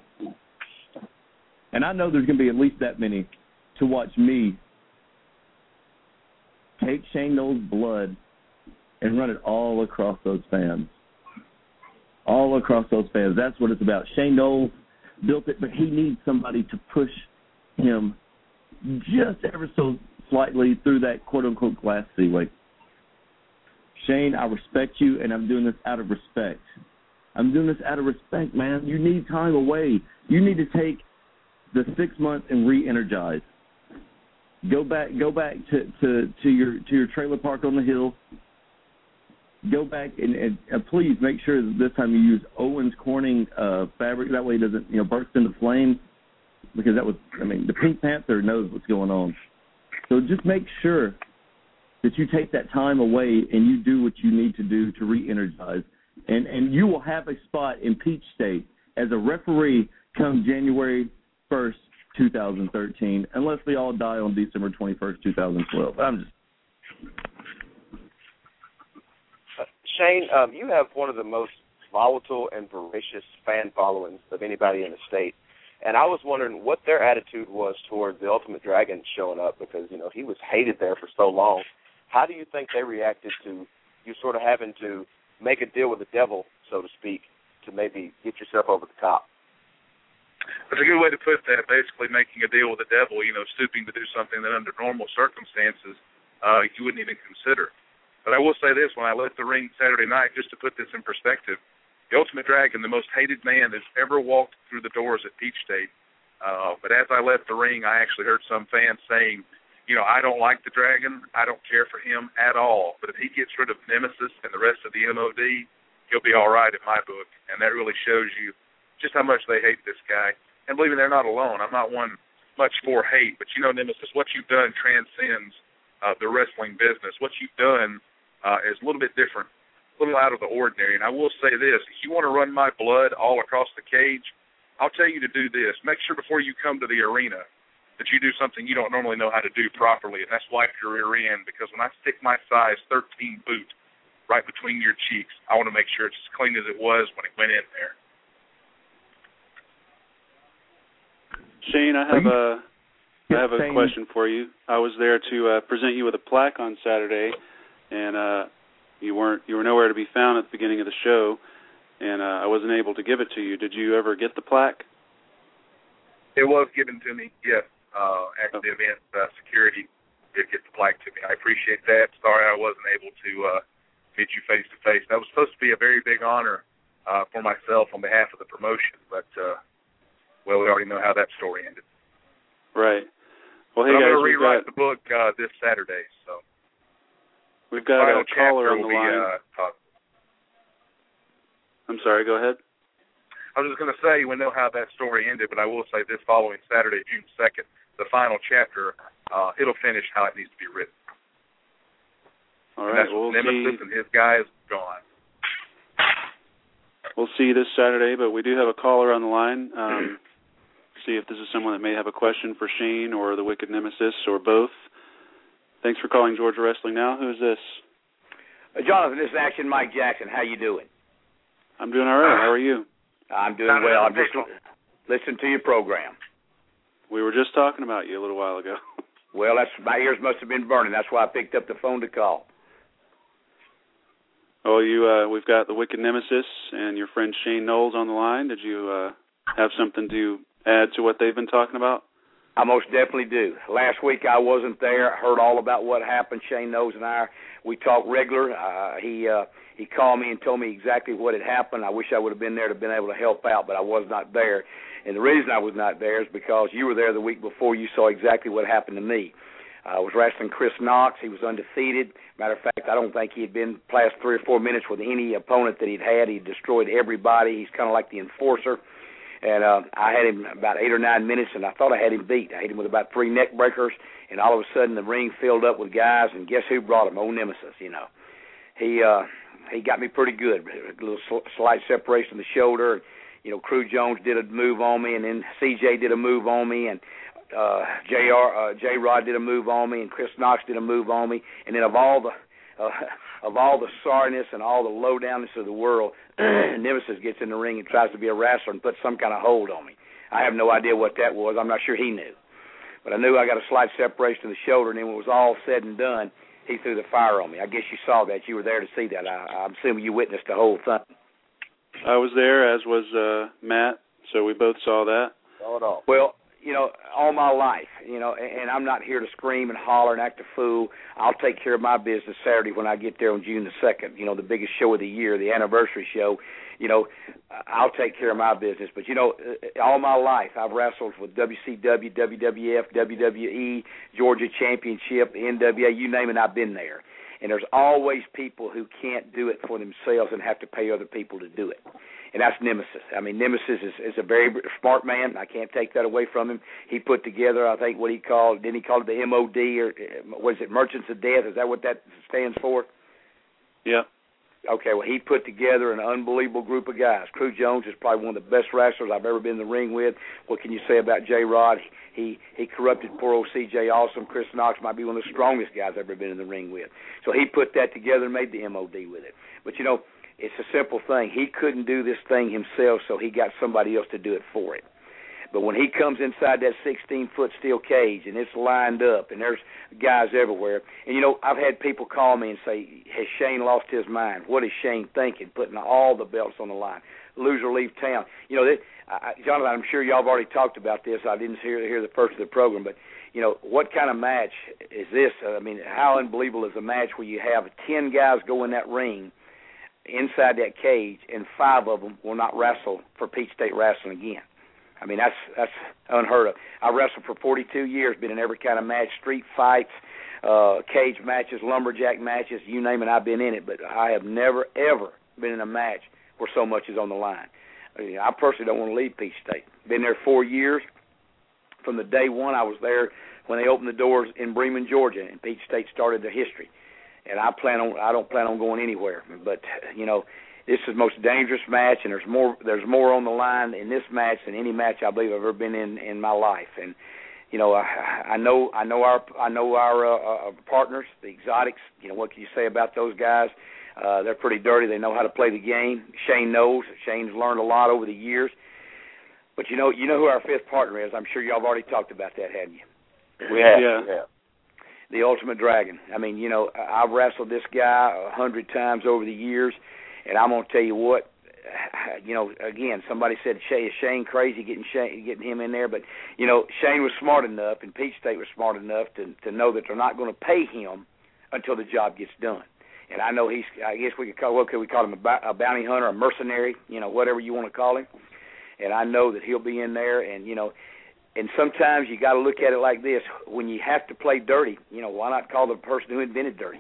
And I know there's going to be at least that many to watch me take Shane Knowles' blood and run it all across those fans. All across those fans. That's what it's about. Shane Knowles built it, but he needs somebody to push him just ever so slightly through that quote-unquote glass ceiling. Shane, I respect you, and I'm doing this out of respect. I'm doing this out of respect, man. You need time away. You need to take the 6 months and re-energize. Go back to your trailer park on the hill. Go back and please make sure that this time you use Owens Corning fabric. That way it doesn't burst into flames, because the Pink Panther knows what's going on. So just make sure that you take that time away and you do what you need to do to re-energize. And you will have a spot in Peach State as a referee come January 1st, 2013, unless we all die on December 21st, 2012. Shane, you have one of the most volatile and voracious fan followings of anybody in the state. And I was wondering what their attitude was toward the Ultimate Dragon showing up, because, he was hated there for so long. How do you think they reacted to you sort of having to make a deal with the devil, so to speak, to maybe get yourself over the top? That's a good way to put that, basically making a deal with the devil, stooping to do something that under normal circumstances you wouldn't even consider. But I will say this, when I left the ring Saturday night, just to put this in perspective, the Ultimate Dragon, the most hated man that's ever walked through the doors at Peach State. But as I left the ring, I actually heard some fans saying, I don't like the Dragon. I don't care for him at all. But if he gets rid of Nemesis and the rest of the MOD, he'll be all right in my book. And that really shows you just how much they hate this guy. And believe me, they're not alone. I'm not one much for hate. But, Nemesis, what you've done transcends the wrestling business. What you've done is a little bit different, a little out of the ordinary. And I will say this, if you want to run my blood all across the cage, I'll tell you to do this. Make sure before you come to the arena that you do something you don't normally know how to do properly, and that's wipe your rear end, because when I stick my size 13 boot right between your cheeks, I want to make sure it's as clean as it was when it went in there. Shane, I have a question for you. I was there to present you with a plaque on Saturday, and you were nowhere to be found at the beginning of the show, and I wasn't able to give it to you. Did you ever get the plaque? It was given to me, yes. After the event, security did get the plaque to me. I appreciate that. Sorry I wasn't able to meet you face-to-face. That was supposed to be a very big honor for myself on behalf of the promotion, but, we already know how that story ended. Right. Well, hey, I'm guys, going to rewrite the book this Saturday, so. We've got a caller on the line. I'm sorry, go ahead. I was just going to say, we know how that story ended, but I will say this following Saturday, June 2nd, the final chapter, it'll finish how it needs to be written. All right, we'll Nemesis and his guys gone. We'll see you this Saturday, but we do have a caller on the line. See if this is someone that may have a question for Shane or the Wicked Nemesis or both. Thanks for calling Georgia Wrestling Now. Who's this? Jonathan, this is Action Mike Jackson. How you doing? I'm doing all right. How are you? I'm doing well. I'm just listening to your program. We were just talking about you a little while ago. Well, my ears must have been burning. That's why I picked up the phone to call. Oh, we've got the Wicked Nemesis and your friend Shane Knowles on the line. Did you have something to add to what they've been talking about? I most definitely do. Last week I wasn't there. I heard all about what happened. Shane Knowles and we talk regular. He called me and told me exactly what had happened. I wish I would have been there to have been able to help out, but I was not there. And the reason I was not there is because you were there the week before. You saw exactly what happened to me. I was wrestling Chris Knox. He was undefeated. Matter of fact, I don't think he had been past 3 or 4 minutes with any opponent that he'd had. He destroyed everybody. He's kind of like the enforcer. And I had him about 8 or 9 minutes, and I thought I had him beat. I hit him with about 3 neck breakers, and all of a sudden the ring filled up with guys, and guess who brought him? Old Nemesis, He got me pretty good. A little slight separation of the shoulder. Crew Jones did a move on me, and then CJ did a move on me, and J-Rod did a move on me, and Chris Knox did a move on me. And then of all the sorriness and all the low-downness of the world, Nemesis gets in the ring and tries to be a wrestler and puts some kind of hold on me. I have no idea what that was. I'm not sure he knew. But I knew I got a slight separation of the shoulder, and then when it was all said and done, he threw the fire on me. I guess you saw that. You were there to see that. I'm assuming you witnessed the whole thing. I was there, as was Matt, so we both saw that. Saw it all. Well, all my life, and I'm not here to scream and holler and act a fool. I'll take care of my business Saturday when I get there on June the 2nd, the biggest show of the year, the anniversary show. I'll take care of my business. But, all my life I've wrestled with WCW, WWF, WWE, Georgia Championship, NWA, you name it, I've been there. And there's always people who can't do it for themselves and have to pay other people to do it. And that's Nemesis. I mean, Nemesis is a very smart man. I can't take that away from him. He put together, I think, didn't he call it the MOD, or was it Merchants of Death? Is that what that stands for? Yeah. Okay, well, he put together an unbelievable group of guys. Crew Jones is probably one of the best wrestlers I've ever been in the ring with. What can you say about J-Rod? He corrupted poor old C.J. Awesome. Chris Knox might be one of the strongest guys I've ever been in the ring with. So he put that together and made the MOD with it. But, it's a simple thing. He couldn't do this thing himself, so he got somebody else to do it for him. But when he comes inside that 16-foot steel cage and it's lined up and there's guys everywhere, and, I've had people call me and say, has Shane lost his mind? What is Shane thinking, putting all the belts on the line? Lose or leave town. Jonathan, I'm sure y'all have already talked about this. I didn't hear the first of the program, but, what kind of match is this? I mean, how unbelievable is a match where you have 10 guys go in that ring inside that cage, and 5 of them will not wrestle for Peach State Wrestling again. I mean, that's unheard of. I wrestled for 42 years, been in every kind of match, street fights, cage matches, lumberjack matches, you name it, I've been in it. But I have never, ever been in a match where so much is on the line. I personally don't want to leave Peach State. Been there 4 years. From the day one, I was there when they opened the doors in Bremen, Georgia, and Peach State started their history. And I don't plan on going anywhere. But, this is the most dangerous match, and there's more on the line in this match than any match I believe I've ever been in my life. And I know our partners, the Exotics. What can you say about those guys? They're pretty dirty. They know how to play the game. Shane knows. Shane's learned a lot over the years. But you know who our 5th partner is. I'm sure y'all have already talked about that, haven't you? We have. Yeah. The Ultimate Dragon. I mean, I've wrestled this guy 100 times over the years, and I'm going to tell you what, again, somebody said, is Shane crazy getting him in there? But, Shane was smart enough, and Peach State was smart enough to know that they're not going to pay him until the job gets done. And I know I guess we could call him a bounty hunter, a mercenary, whatever you want to call him. And I know that he'll be in there, and, and sometimes you got to look at it like this. When you have to play dirty, why not call the person who invented dirty,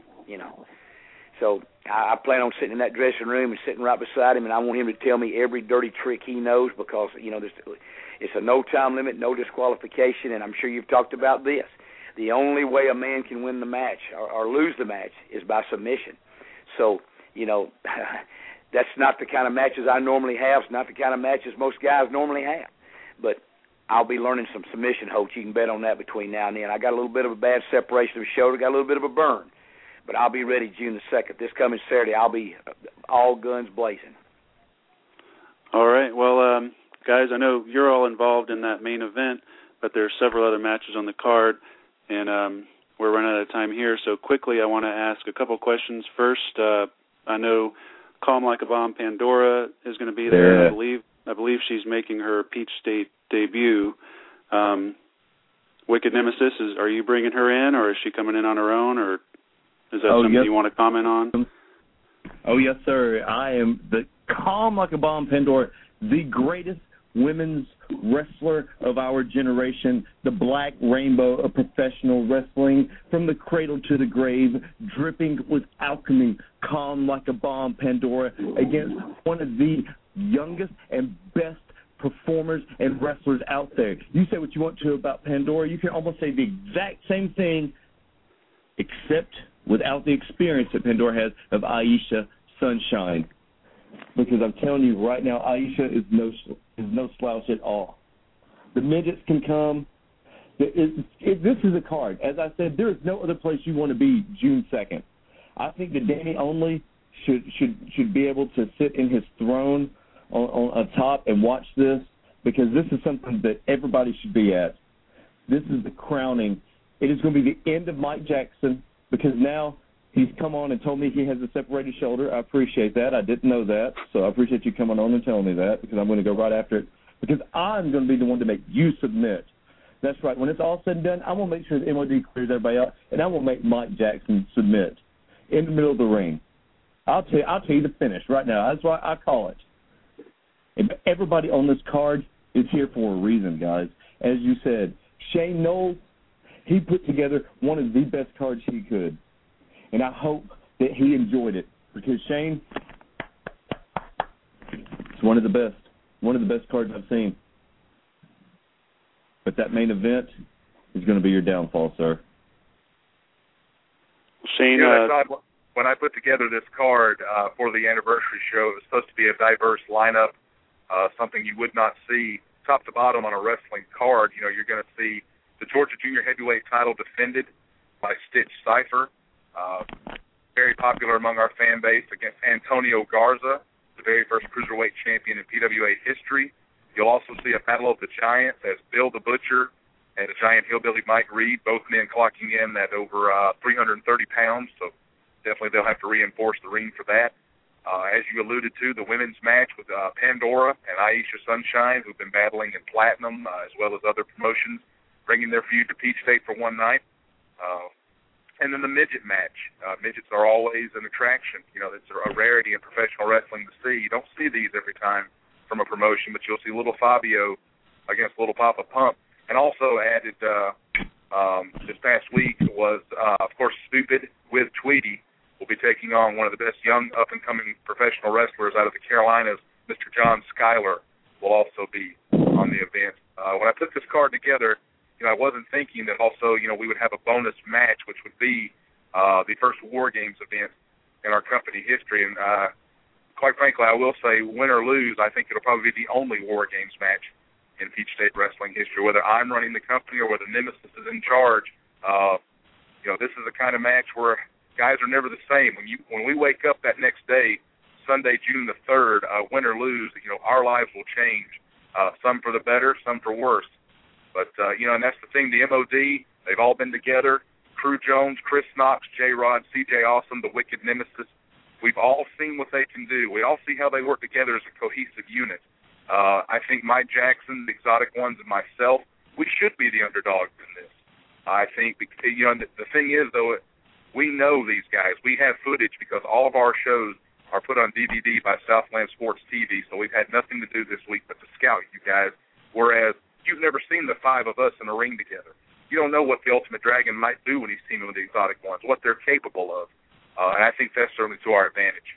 So I plan on sitting in that dressing room and sitting right beside him, and I want him to tell me every dirty trick he knows because, it's a no-time limit, no disqualification, and I'm sure you've talked about this. The only way a man can win the match or lose the match is by submission. So, that's not the kind of matches I normally have. It's not the kind of matches most guys normally have. But I'll be learning some submission holds. You can bet on that between now and then. I got a little bit of a bad separation of the shoulder, got a little bit of a burn. But I'll be ready June the 2nd. This coming Saturday, I'll be all guns blazing. All right. Well, guys, I know you're all involved in that main event, but there are several other matches on the card, and we're running out of time here. So quickly, I want to ask a couple questions. First, I know Calm Like a Bomb Pandora is going to be there. Yeah. I believe she's making her Peach State debut. Wicked Nemesis, are you bringing her in, or is she coming in on her own, or is that something you want to comment on? Oh, yes, sir. I am the Calm Like a Bomb Pandora, the greatest women's wrestler of our generation, the black rainbow of professional wrestling, from the cradle to the grave, dripping with alchemy, Calm Like a Bomb Pandora, against one of the youngest and best performers and wrestlers out there. You say what you want to about Pandora, you can almost say the exact same thing, except without the experience that Pandora has of Aisha Sunshine. Because I'm telling you right now, Aisha is no slouch at all. The midgets can come. This is a card. As I said, there is no other place you want to be June 2nd. I think that Danny Only should be able to sit in his throne on top and watch this, because this is something that everybody should be at. This is the crowning. It is going to be the end of Mike Jackson, because now he's come on and told me he has a separated shoulder. I appreciate that. I didn't know that, so I appreciate you coming on and telling me that, because I'm going to go right after it, because I'm going to be the one to make you submit. That's right. When it's all said and done, I'm going to make sure the MOD clears everybody out, and I'm going to make Mike Jackson submit in the middle of the ring. I'll tell you the finish right now. That's why I call it. And everybody on this card is here for a reason, guys. As you said, Shane Knowles, he put together one of the best cards he could. And I hope that he enjoyed it, because Shane, it's one of the best cards I've seen. But that main event is going to be your downfall, sir. Shane, when I put together this card for the anniversary show, it was supposed to be a diverse lineup, something you would not see top to bottom on a wrestling card. You know, you're going to see the Georgia Junior Heavyweight title defended by Stitch Cipher, very popular among our fan base, against Antonio Garza, the very first cruiserweight champion in PWA history. You'll also see a battle of the giants as Bill the Butcher and the giant hillbilly Mike Reed, both men clocking in at over 330 pounds, so definitely they'll have to reinforce the ring for that. As you alluded to, the women's match with Pandora and Aisha Sunshine, who've been battling in Platinum, as well as other promotions, bringing their feud to Peach State for one night. And then the midget match. Midgets are always an attraction. You know, it's a rarity in professional wrestling to see. You don't see these every time from a promotion, but you'll see Little Fabio against Little Papa Pump. And also added this past week was, of course, Stupid with Tweety will be taking on one of the best young up-and-coming professional wrestlers out of the Carolinas. Mr. John Schuyler will also be on the event. When I put this card together, you know, I wasn't thinking that also, you know, we would have a bonus match, which would be the first War Games event in our company history. And quite frankly, I will say, win or lose, I think it'll probably be the only War Games match in Peach State wrestling history. Whether I'm running the company or whether Nemesis is in charge, you know, this is the kind of match where guys are never the same. When we wake up that next day, Sunday, June the 3rd, win or lose, you know, our lives will change. Some for the better, some for worse. But, you know, and that's the thing, the MOD, they've all been together. Crew Jones, Chris Knox, J-Rod, CJ Awesome, the Wicked Nemesis. We've all seen what they can do. We all see how they work together as a cohesive unit. I think Mike Jackson, the Exotic Ones, and myself, we should be the underdogs in this. I think, you know, the thing is, though, we know these guys. We have footage because all of our shows are put on DVD by Southland Sports TV, so we've had nothing to do this week but to scout you guys, whereas you've never seen the five of us in a ring together. You don't know what the Ultimate Dragon might do when he's teaming with the Exotic Ones, what they're capable of, and I think that's certainly to our advantage.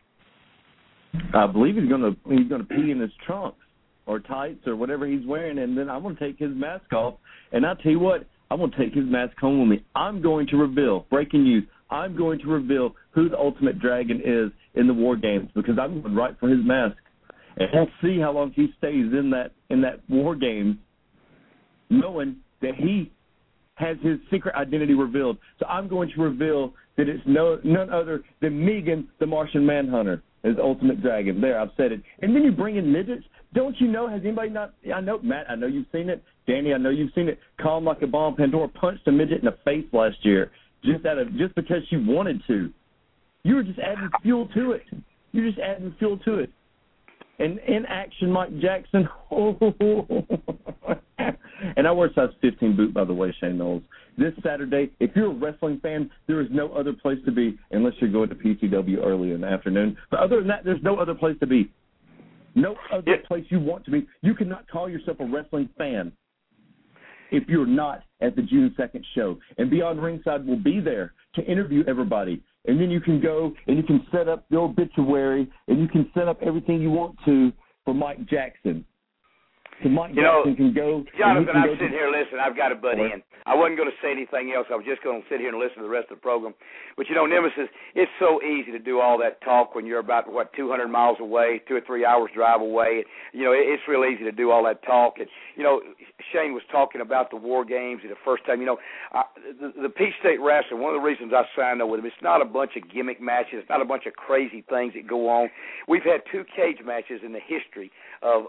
I believe he's going to pee in his trunks or tights or whatever he's wearing, and then I'm going to take his mask off, and I'll tell you what, I'm going to take his mask home with me. I'm going to reveal, breaking news, I'm going to reveal who the Ultimate Dragon is in the War Games, because I'm going right for his mask, and we'll see how long he stays in that War Games, knowing that he has his secret identity revealed. So I'm going to reveal that it's none other than Megan, the Martian Manhunter, as Ultimate Dragon. There, I've said it. And then you bring in midgets. Don't you know, has anybody not, I know, Matt, I know you've seen it. Danny, I know you've seen it. Calm like a bomb. Pandora punched a midget in the face last year just because she wanted to. You were just adding fuel to it. You're just adding fuel to it. And in action, Mike Jackson. And I wear a size 15 boot, by the way, Shane Knowles. This Saturday, if you're a wrestling fan, there is no other place to be unless you're going to PCW early in the afternoon. But other than that, there's no other place to be. No other place you want to be. You cannot call yourself a wrestling fan if you're not at the June 2nd show. And Beyond Ringside will be there to interview everybody. And then you can go and you can set up the obituary and you can set up everything you want to for Mike Jackson. So Mike Jackson can go. Jonathan, I'm sitting here listening. I've got to butt in. I wasn't going to say anything else. I was just going to sit here and listen to the rest of the program. But, you know, Nemesis, it's so easy to do all that talk when you're about, 200 miles away, 2 or 3 hours drive away. You know, it's real easy to do all that talk. And, you know, Shane was talking about the War Games the first time. You know, the Peach State Wrestling, one of the reasons I signed up with them, it's not a bunch of gimmick matches. It's not a bunch of crazy things that go on. We've had 2 cage matches in the history of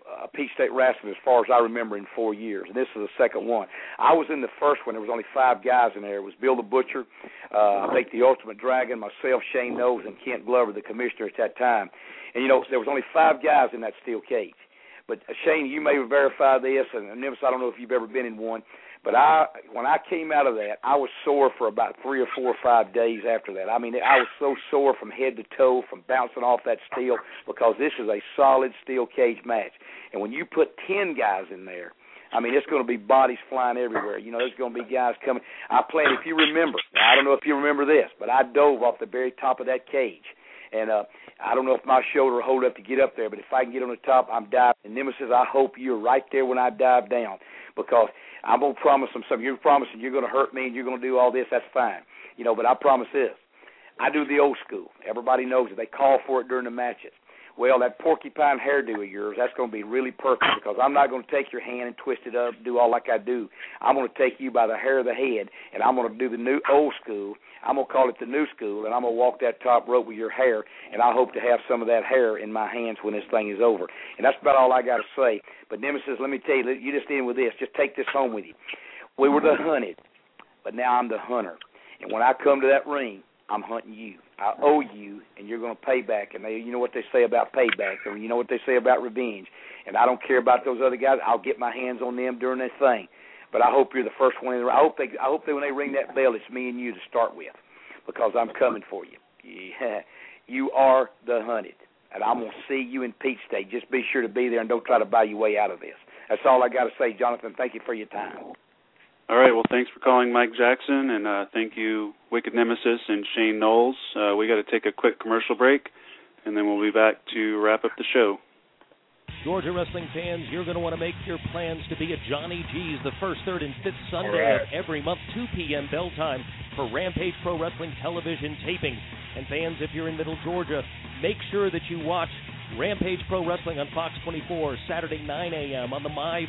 Peach State Wrestling as far as I remember in 4 years, and this is the second one. I was in the first one. There was only 5 guys in there. It was Bill the Butcher, I think the Ultimate Dragon, myself, Shane Knowles, and Kent Glover, the commissioner at that time. And, there was only 5 guys in that steel cage. But, Shane, you may verify this, and Nemesis, I don't know if you've ever been in one, but when I came out of that, I was sore for about 3 or 4 or 5 days after that. I mean, I was so sore from head to toe from bouncing off that steel because this is a solid steel cage match. And when you put 10 guys in there, I mean, it's going to be bodies flying everywhere. There's going to be guys coming. I planned, if you remember, I don't know if you remember this, but I dove off the very top of that cage. And I don't know if my shoulder will hold up to get up there, but if I can get on the top, I'm diving. And Nemesis, I hope you're right there when I dive down because I'm going to promise them something. You're promising you're going to hurt me and you're going to do all this. That's fine. But I promise this. I do the old school. Everybody knows it. They call for it during the matches. Well, that porcupine hairdo of yours, that's going to be really perfect because I'm not going to take your hand and twist it up, do all like I do. I'm going to take you by the hair of the head, and I'm going to do the new old school. I'm going to call it the new school, and I'm going to walk that top rope with your hair, and I hope to have some of that hair in my hands when this thing is over. And that's about all I got to say. But, Nemesis, let me tell you, you just end with this. Just take this home with you. We were the hunted, but now I'm the hunter. And when I come to that ring, I'm hunting you. I owe you, and you're going to pay back. And you know what they say about payback, or you know what they say about revenge. And I don't care about those other guys. I'll get my hands on them during this thing. But I hope you're the first one in the ring. I hope that when they ring that bell, it's me and you to start with, because I'm coming for you. Yeah. You are the hunted, and I'm going to see you in Peach State. Just be sure to be there and don't try to buy your way out of this. That's all I got to say, Jonathan. Thank you for your time. All right, well, thanks for calling Mike Jackson, and thank you, Wicked Nemesis and Shane Knowles. We got to take a quick commercial break, and then we'll be back to wrap up the show. Georgia wrestling fans, you're going to want to make your plans to be at Johnny G's the first, third, and fifth Sunday of every month, 2 p.m. bell time, for Rampage Pro Wrestling television taping. And fans, if you're in Middle Georgia, make sure that you watch Rampage Pro Wrestling on Fox 24, Saturday 9 a.m. on the My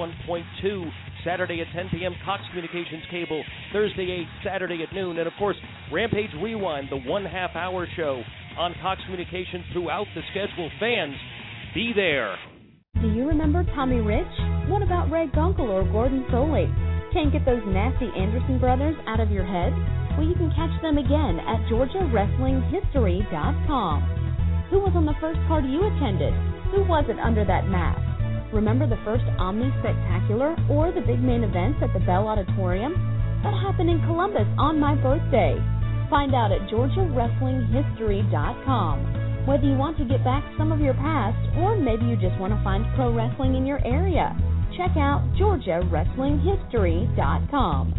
41.2, Saturday at 10 p.m. Cox Communications Cable, Thursday 8, Saturday at noon, and of course, Rampage Rewind, the 1/2 hour show on Cox Communications throughout the schedule. Fans, be there. Do you remember Tommy Rich? What about Ray Gunkel or Gordon Soley? Can't get those nasty Anderson brothers out of your head? Well, you can catch them again at GeorgiaWrestlingHistory.com. Who was on the first card you attended? Who was it under that mask? Remember the first Omni Spectacular or the big main events at the Bell Auditorium? That happened in Columbus on my birthday. Find out at GeorgiaWrestlingHistory.com. Whether you want to get back some of your past or maybe you just want to find pro wrestling in your area, check out GeorgiaWrestlingHistory.com.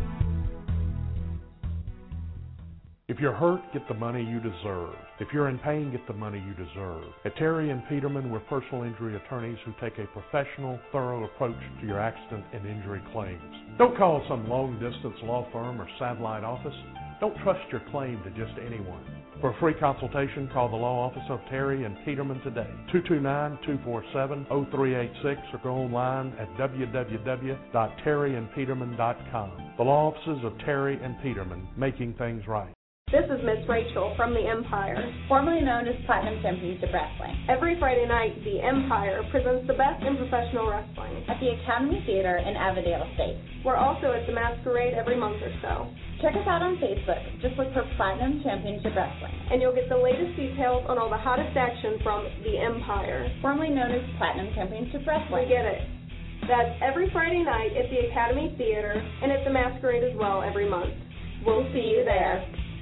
If you're hurt, get the money you deserve. If you're in pain, get the money you deserve. At Terry and Peterman, we're personal injury attorneys who take a professional, thorough approach to your accident and injury claims. Don't call some long-distance law firm or satellite office. Don't trust your claim to just anyone. For a free consultation, call the law office of Terry and Peterman today, 229-247-0386, or go online at www.terryandpeterman.com. The law offices of Terry and Peterman, making things right. This is Miss Rachel from The Empire, formerly known as Platinum Championship Wrestling. Every Friday night, The Empire presents the best in professional wrestling at the Academy Theater in Avondale Estates. We're also at the Masquerade every month or so. Check us out on Facebook. Just look for Platinum Championship Wrestling. And you'll get the latest details on all the hottest action from The Empire, formerly known as Platinum Championship Wrestling. We get it. That's every Friday night at the Academy Theater and at the Masquerade as well every month. We'll see you there.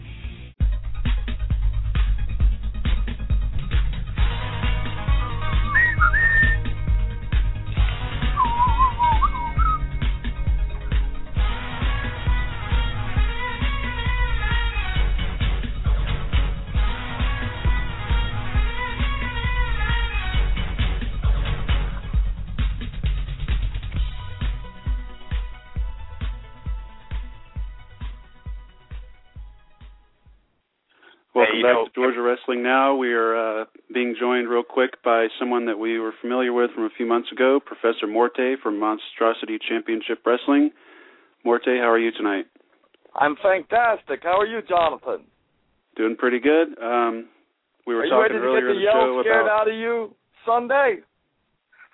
Welcome back to Georgia Wrestling Now. We are being joined real quick by someone that we were familiar with from a few months ago, Professor Morte from Monstrosity Championship Wrestling. Morte, how are you tonight? I'm fantastic. How are you, Jonathan? Doing pretty good. We were talking earlier in the show about... Are you ready to get the yell scared out of you Sunday?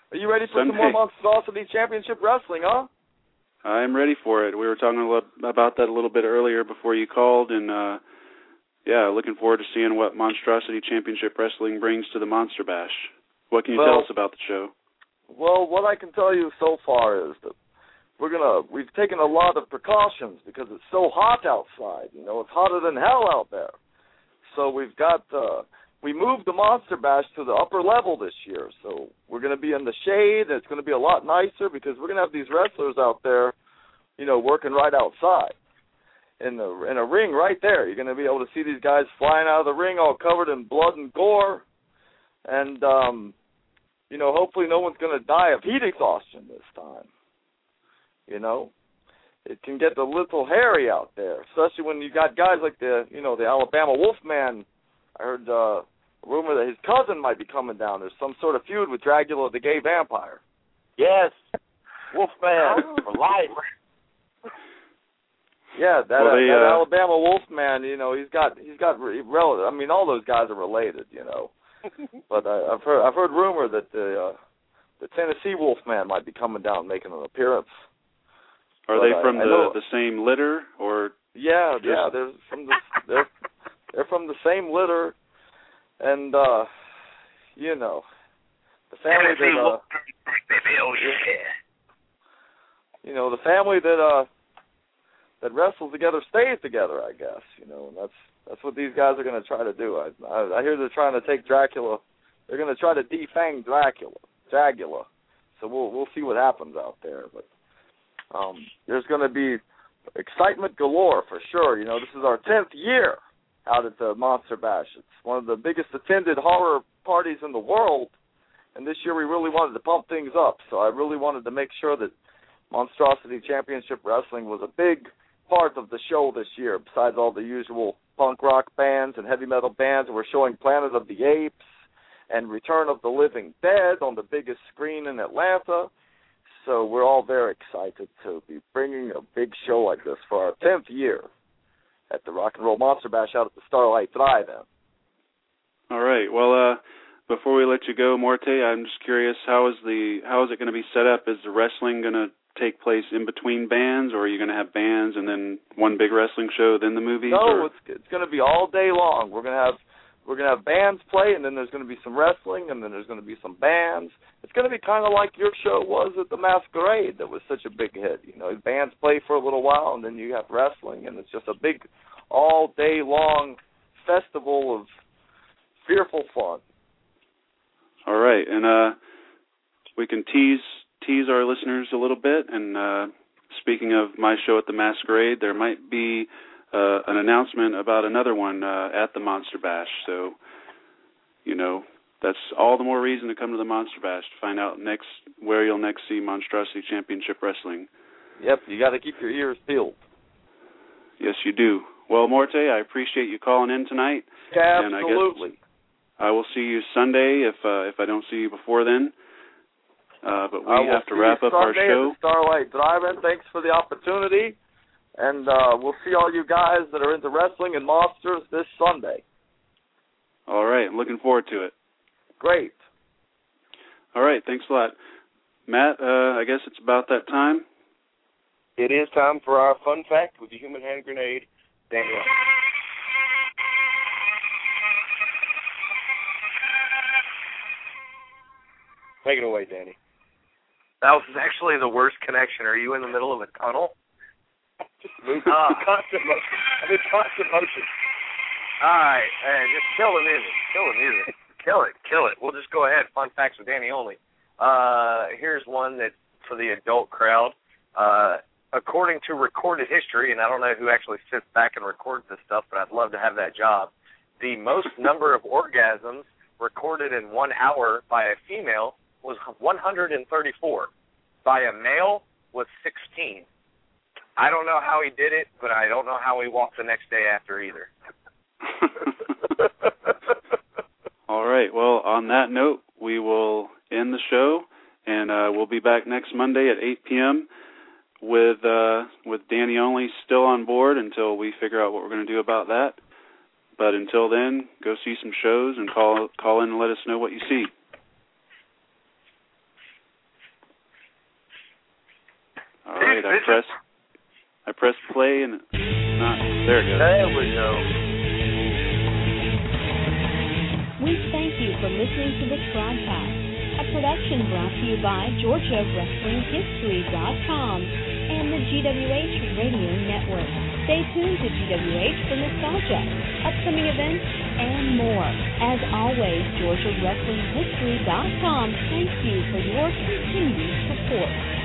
Are you ready for Sunday. some more Monstrosity Championship Wrestling, huh? I'm ready for it. We were talking about that a little bit earlier before you called, and looking forward to seeing what Monstrosity Championship Wrestling brings to the Monster Bash. What can you tell us about the show? Well, what I can tell you so far is that we've taken a lot of precautions because it's so hot outside. You know, it's hotter than hell out there. So we moved the Monster Bash to the upper level this year. So we're going to be in the shade. It's going to be a lot nicer because we're going to have these wrestlers out there, you know, working right outside in a ring right there. You're going to be able to see these guys flying out of the ring all covered in blood and gore. And, you know, hopefully no one's going to die of heat exhaustion this time. You know, it can get a little hairy out there, especially when you got guys like the Alabama Wolfman. I heard a rumor that his cousin might be coming down. There's some sort of feud with Dracula the Gay Vampire. Yes, Wolfman for life. Yeah, that Alabama Wolfman. You know, he's got relative. I mean, all those guys are related. You know, but I've heard rumor that the Tennessee Wolfman might be coming down, making an appearance. Are they from the same litter, or? Yeah, they're from the same litter, and you know, the family the family that wrestles together stays together, I guess. You know, and that's what these guys are going to try to do. I hear they're trying to take Dracula. They're going to try to defang Dragula. So we'll see what happens out there, but. There's going to be excitement galore for sure. You know, this is our 10th year out at the Monster Bash. It's one of the biggest attended horror parties in the world, and this year we really wanted to pump things up. So I really wanted to make sure that Monstrosity Championship Wrestling was a big part of the show this year, besides all the usual punk rock bands and heavy metal bands. We're showing Planet of the Apes and Return of the Living Dead on the biggest screen in Atlanta. So we're all very excited to be bringing a big show like this for our 10th year at the Rock and Roll Monster Bash out at the Starlight Drive-In. All right. Well, before we let you go, Morte, I'm just curious, how is it going to be set up? Is the wrestling going to take place in between bands, or are you going to have bands and then one big wrestling show, then the movies? No, it's going to be all day long. We're going to have bands play, and then there's going to be some wrestling, and then there's going to be some bands. It's going to be kind of like your show was at the Masquerade that was such a big hit. You know, bands play for a little while, and then you have wrestling, and it's just a big all-day-long festival of fearful fun. All right, and we can tease our listeners a little bit, and speaking of my show at the Masquerade, there might be an announcement about another one at the Monster Bash. So, you know, that's all the more reason to come to the Monster Bash to find out where you'll next see Monstrosity Championship Wrestling. Yep, you got to keep your ears peeled. Yes, you do. Well, Morte, I appreciate you calling in tonight. Absolutely. And I will see you Sunday if I don't see you before then. But we have to wrap up our show. At the Starlight Drive-In. Thanks for the opportunity. And we'll see all you guys that are into wrestling and monsters this Sunday. All right. I'm looking forward to it. Great. All right. Thanks a lot. Matt, I guess it's about that time. It is time for our fun fact with the human hand grenade, Daniel. Take it away, Danny. That was actually the worst connection. Are you in the middle of a tunnel? Just moving. Constant motion. I'm in constant motion. All right. Hey, just kill the music. Kill it. We'll just go ahead. Fun facts with Danny only. Here's one that for the adult crowd. According to recorded history, and I don't know who actually sits back and records this stuff, but I'd love to have that job. The most number of orgasms recorded in 1 hour by a female was 134. By a male was 16. I don't know how he did it, but I don't know how he walked the next day after either. All right. Well, on that note, we will end the show, and we'll be back next Monday at 8 p.m. with Danny only still on board until we figure out what we're going to do about that. But until then, go see some shows and call in and let us know what you see. wait. I pressed play and it's not. There it goes. There we go. We thank you for listening to this broadcast, a production brought to you by GeorgiaWrestlingHistory.com and the GWH Radio Network. Stay tuned to GWH for nostalgia, upcoming events, and more. As always, GeorgiaWrestlingHistory.com thanks you for your continued support.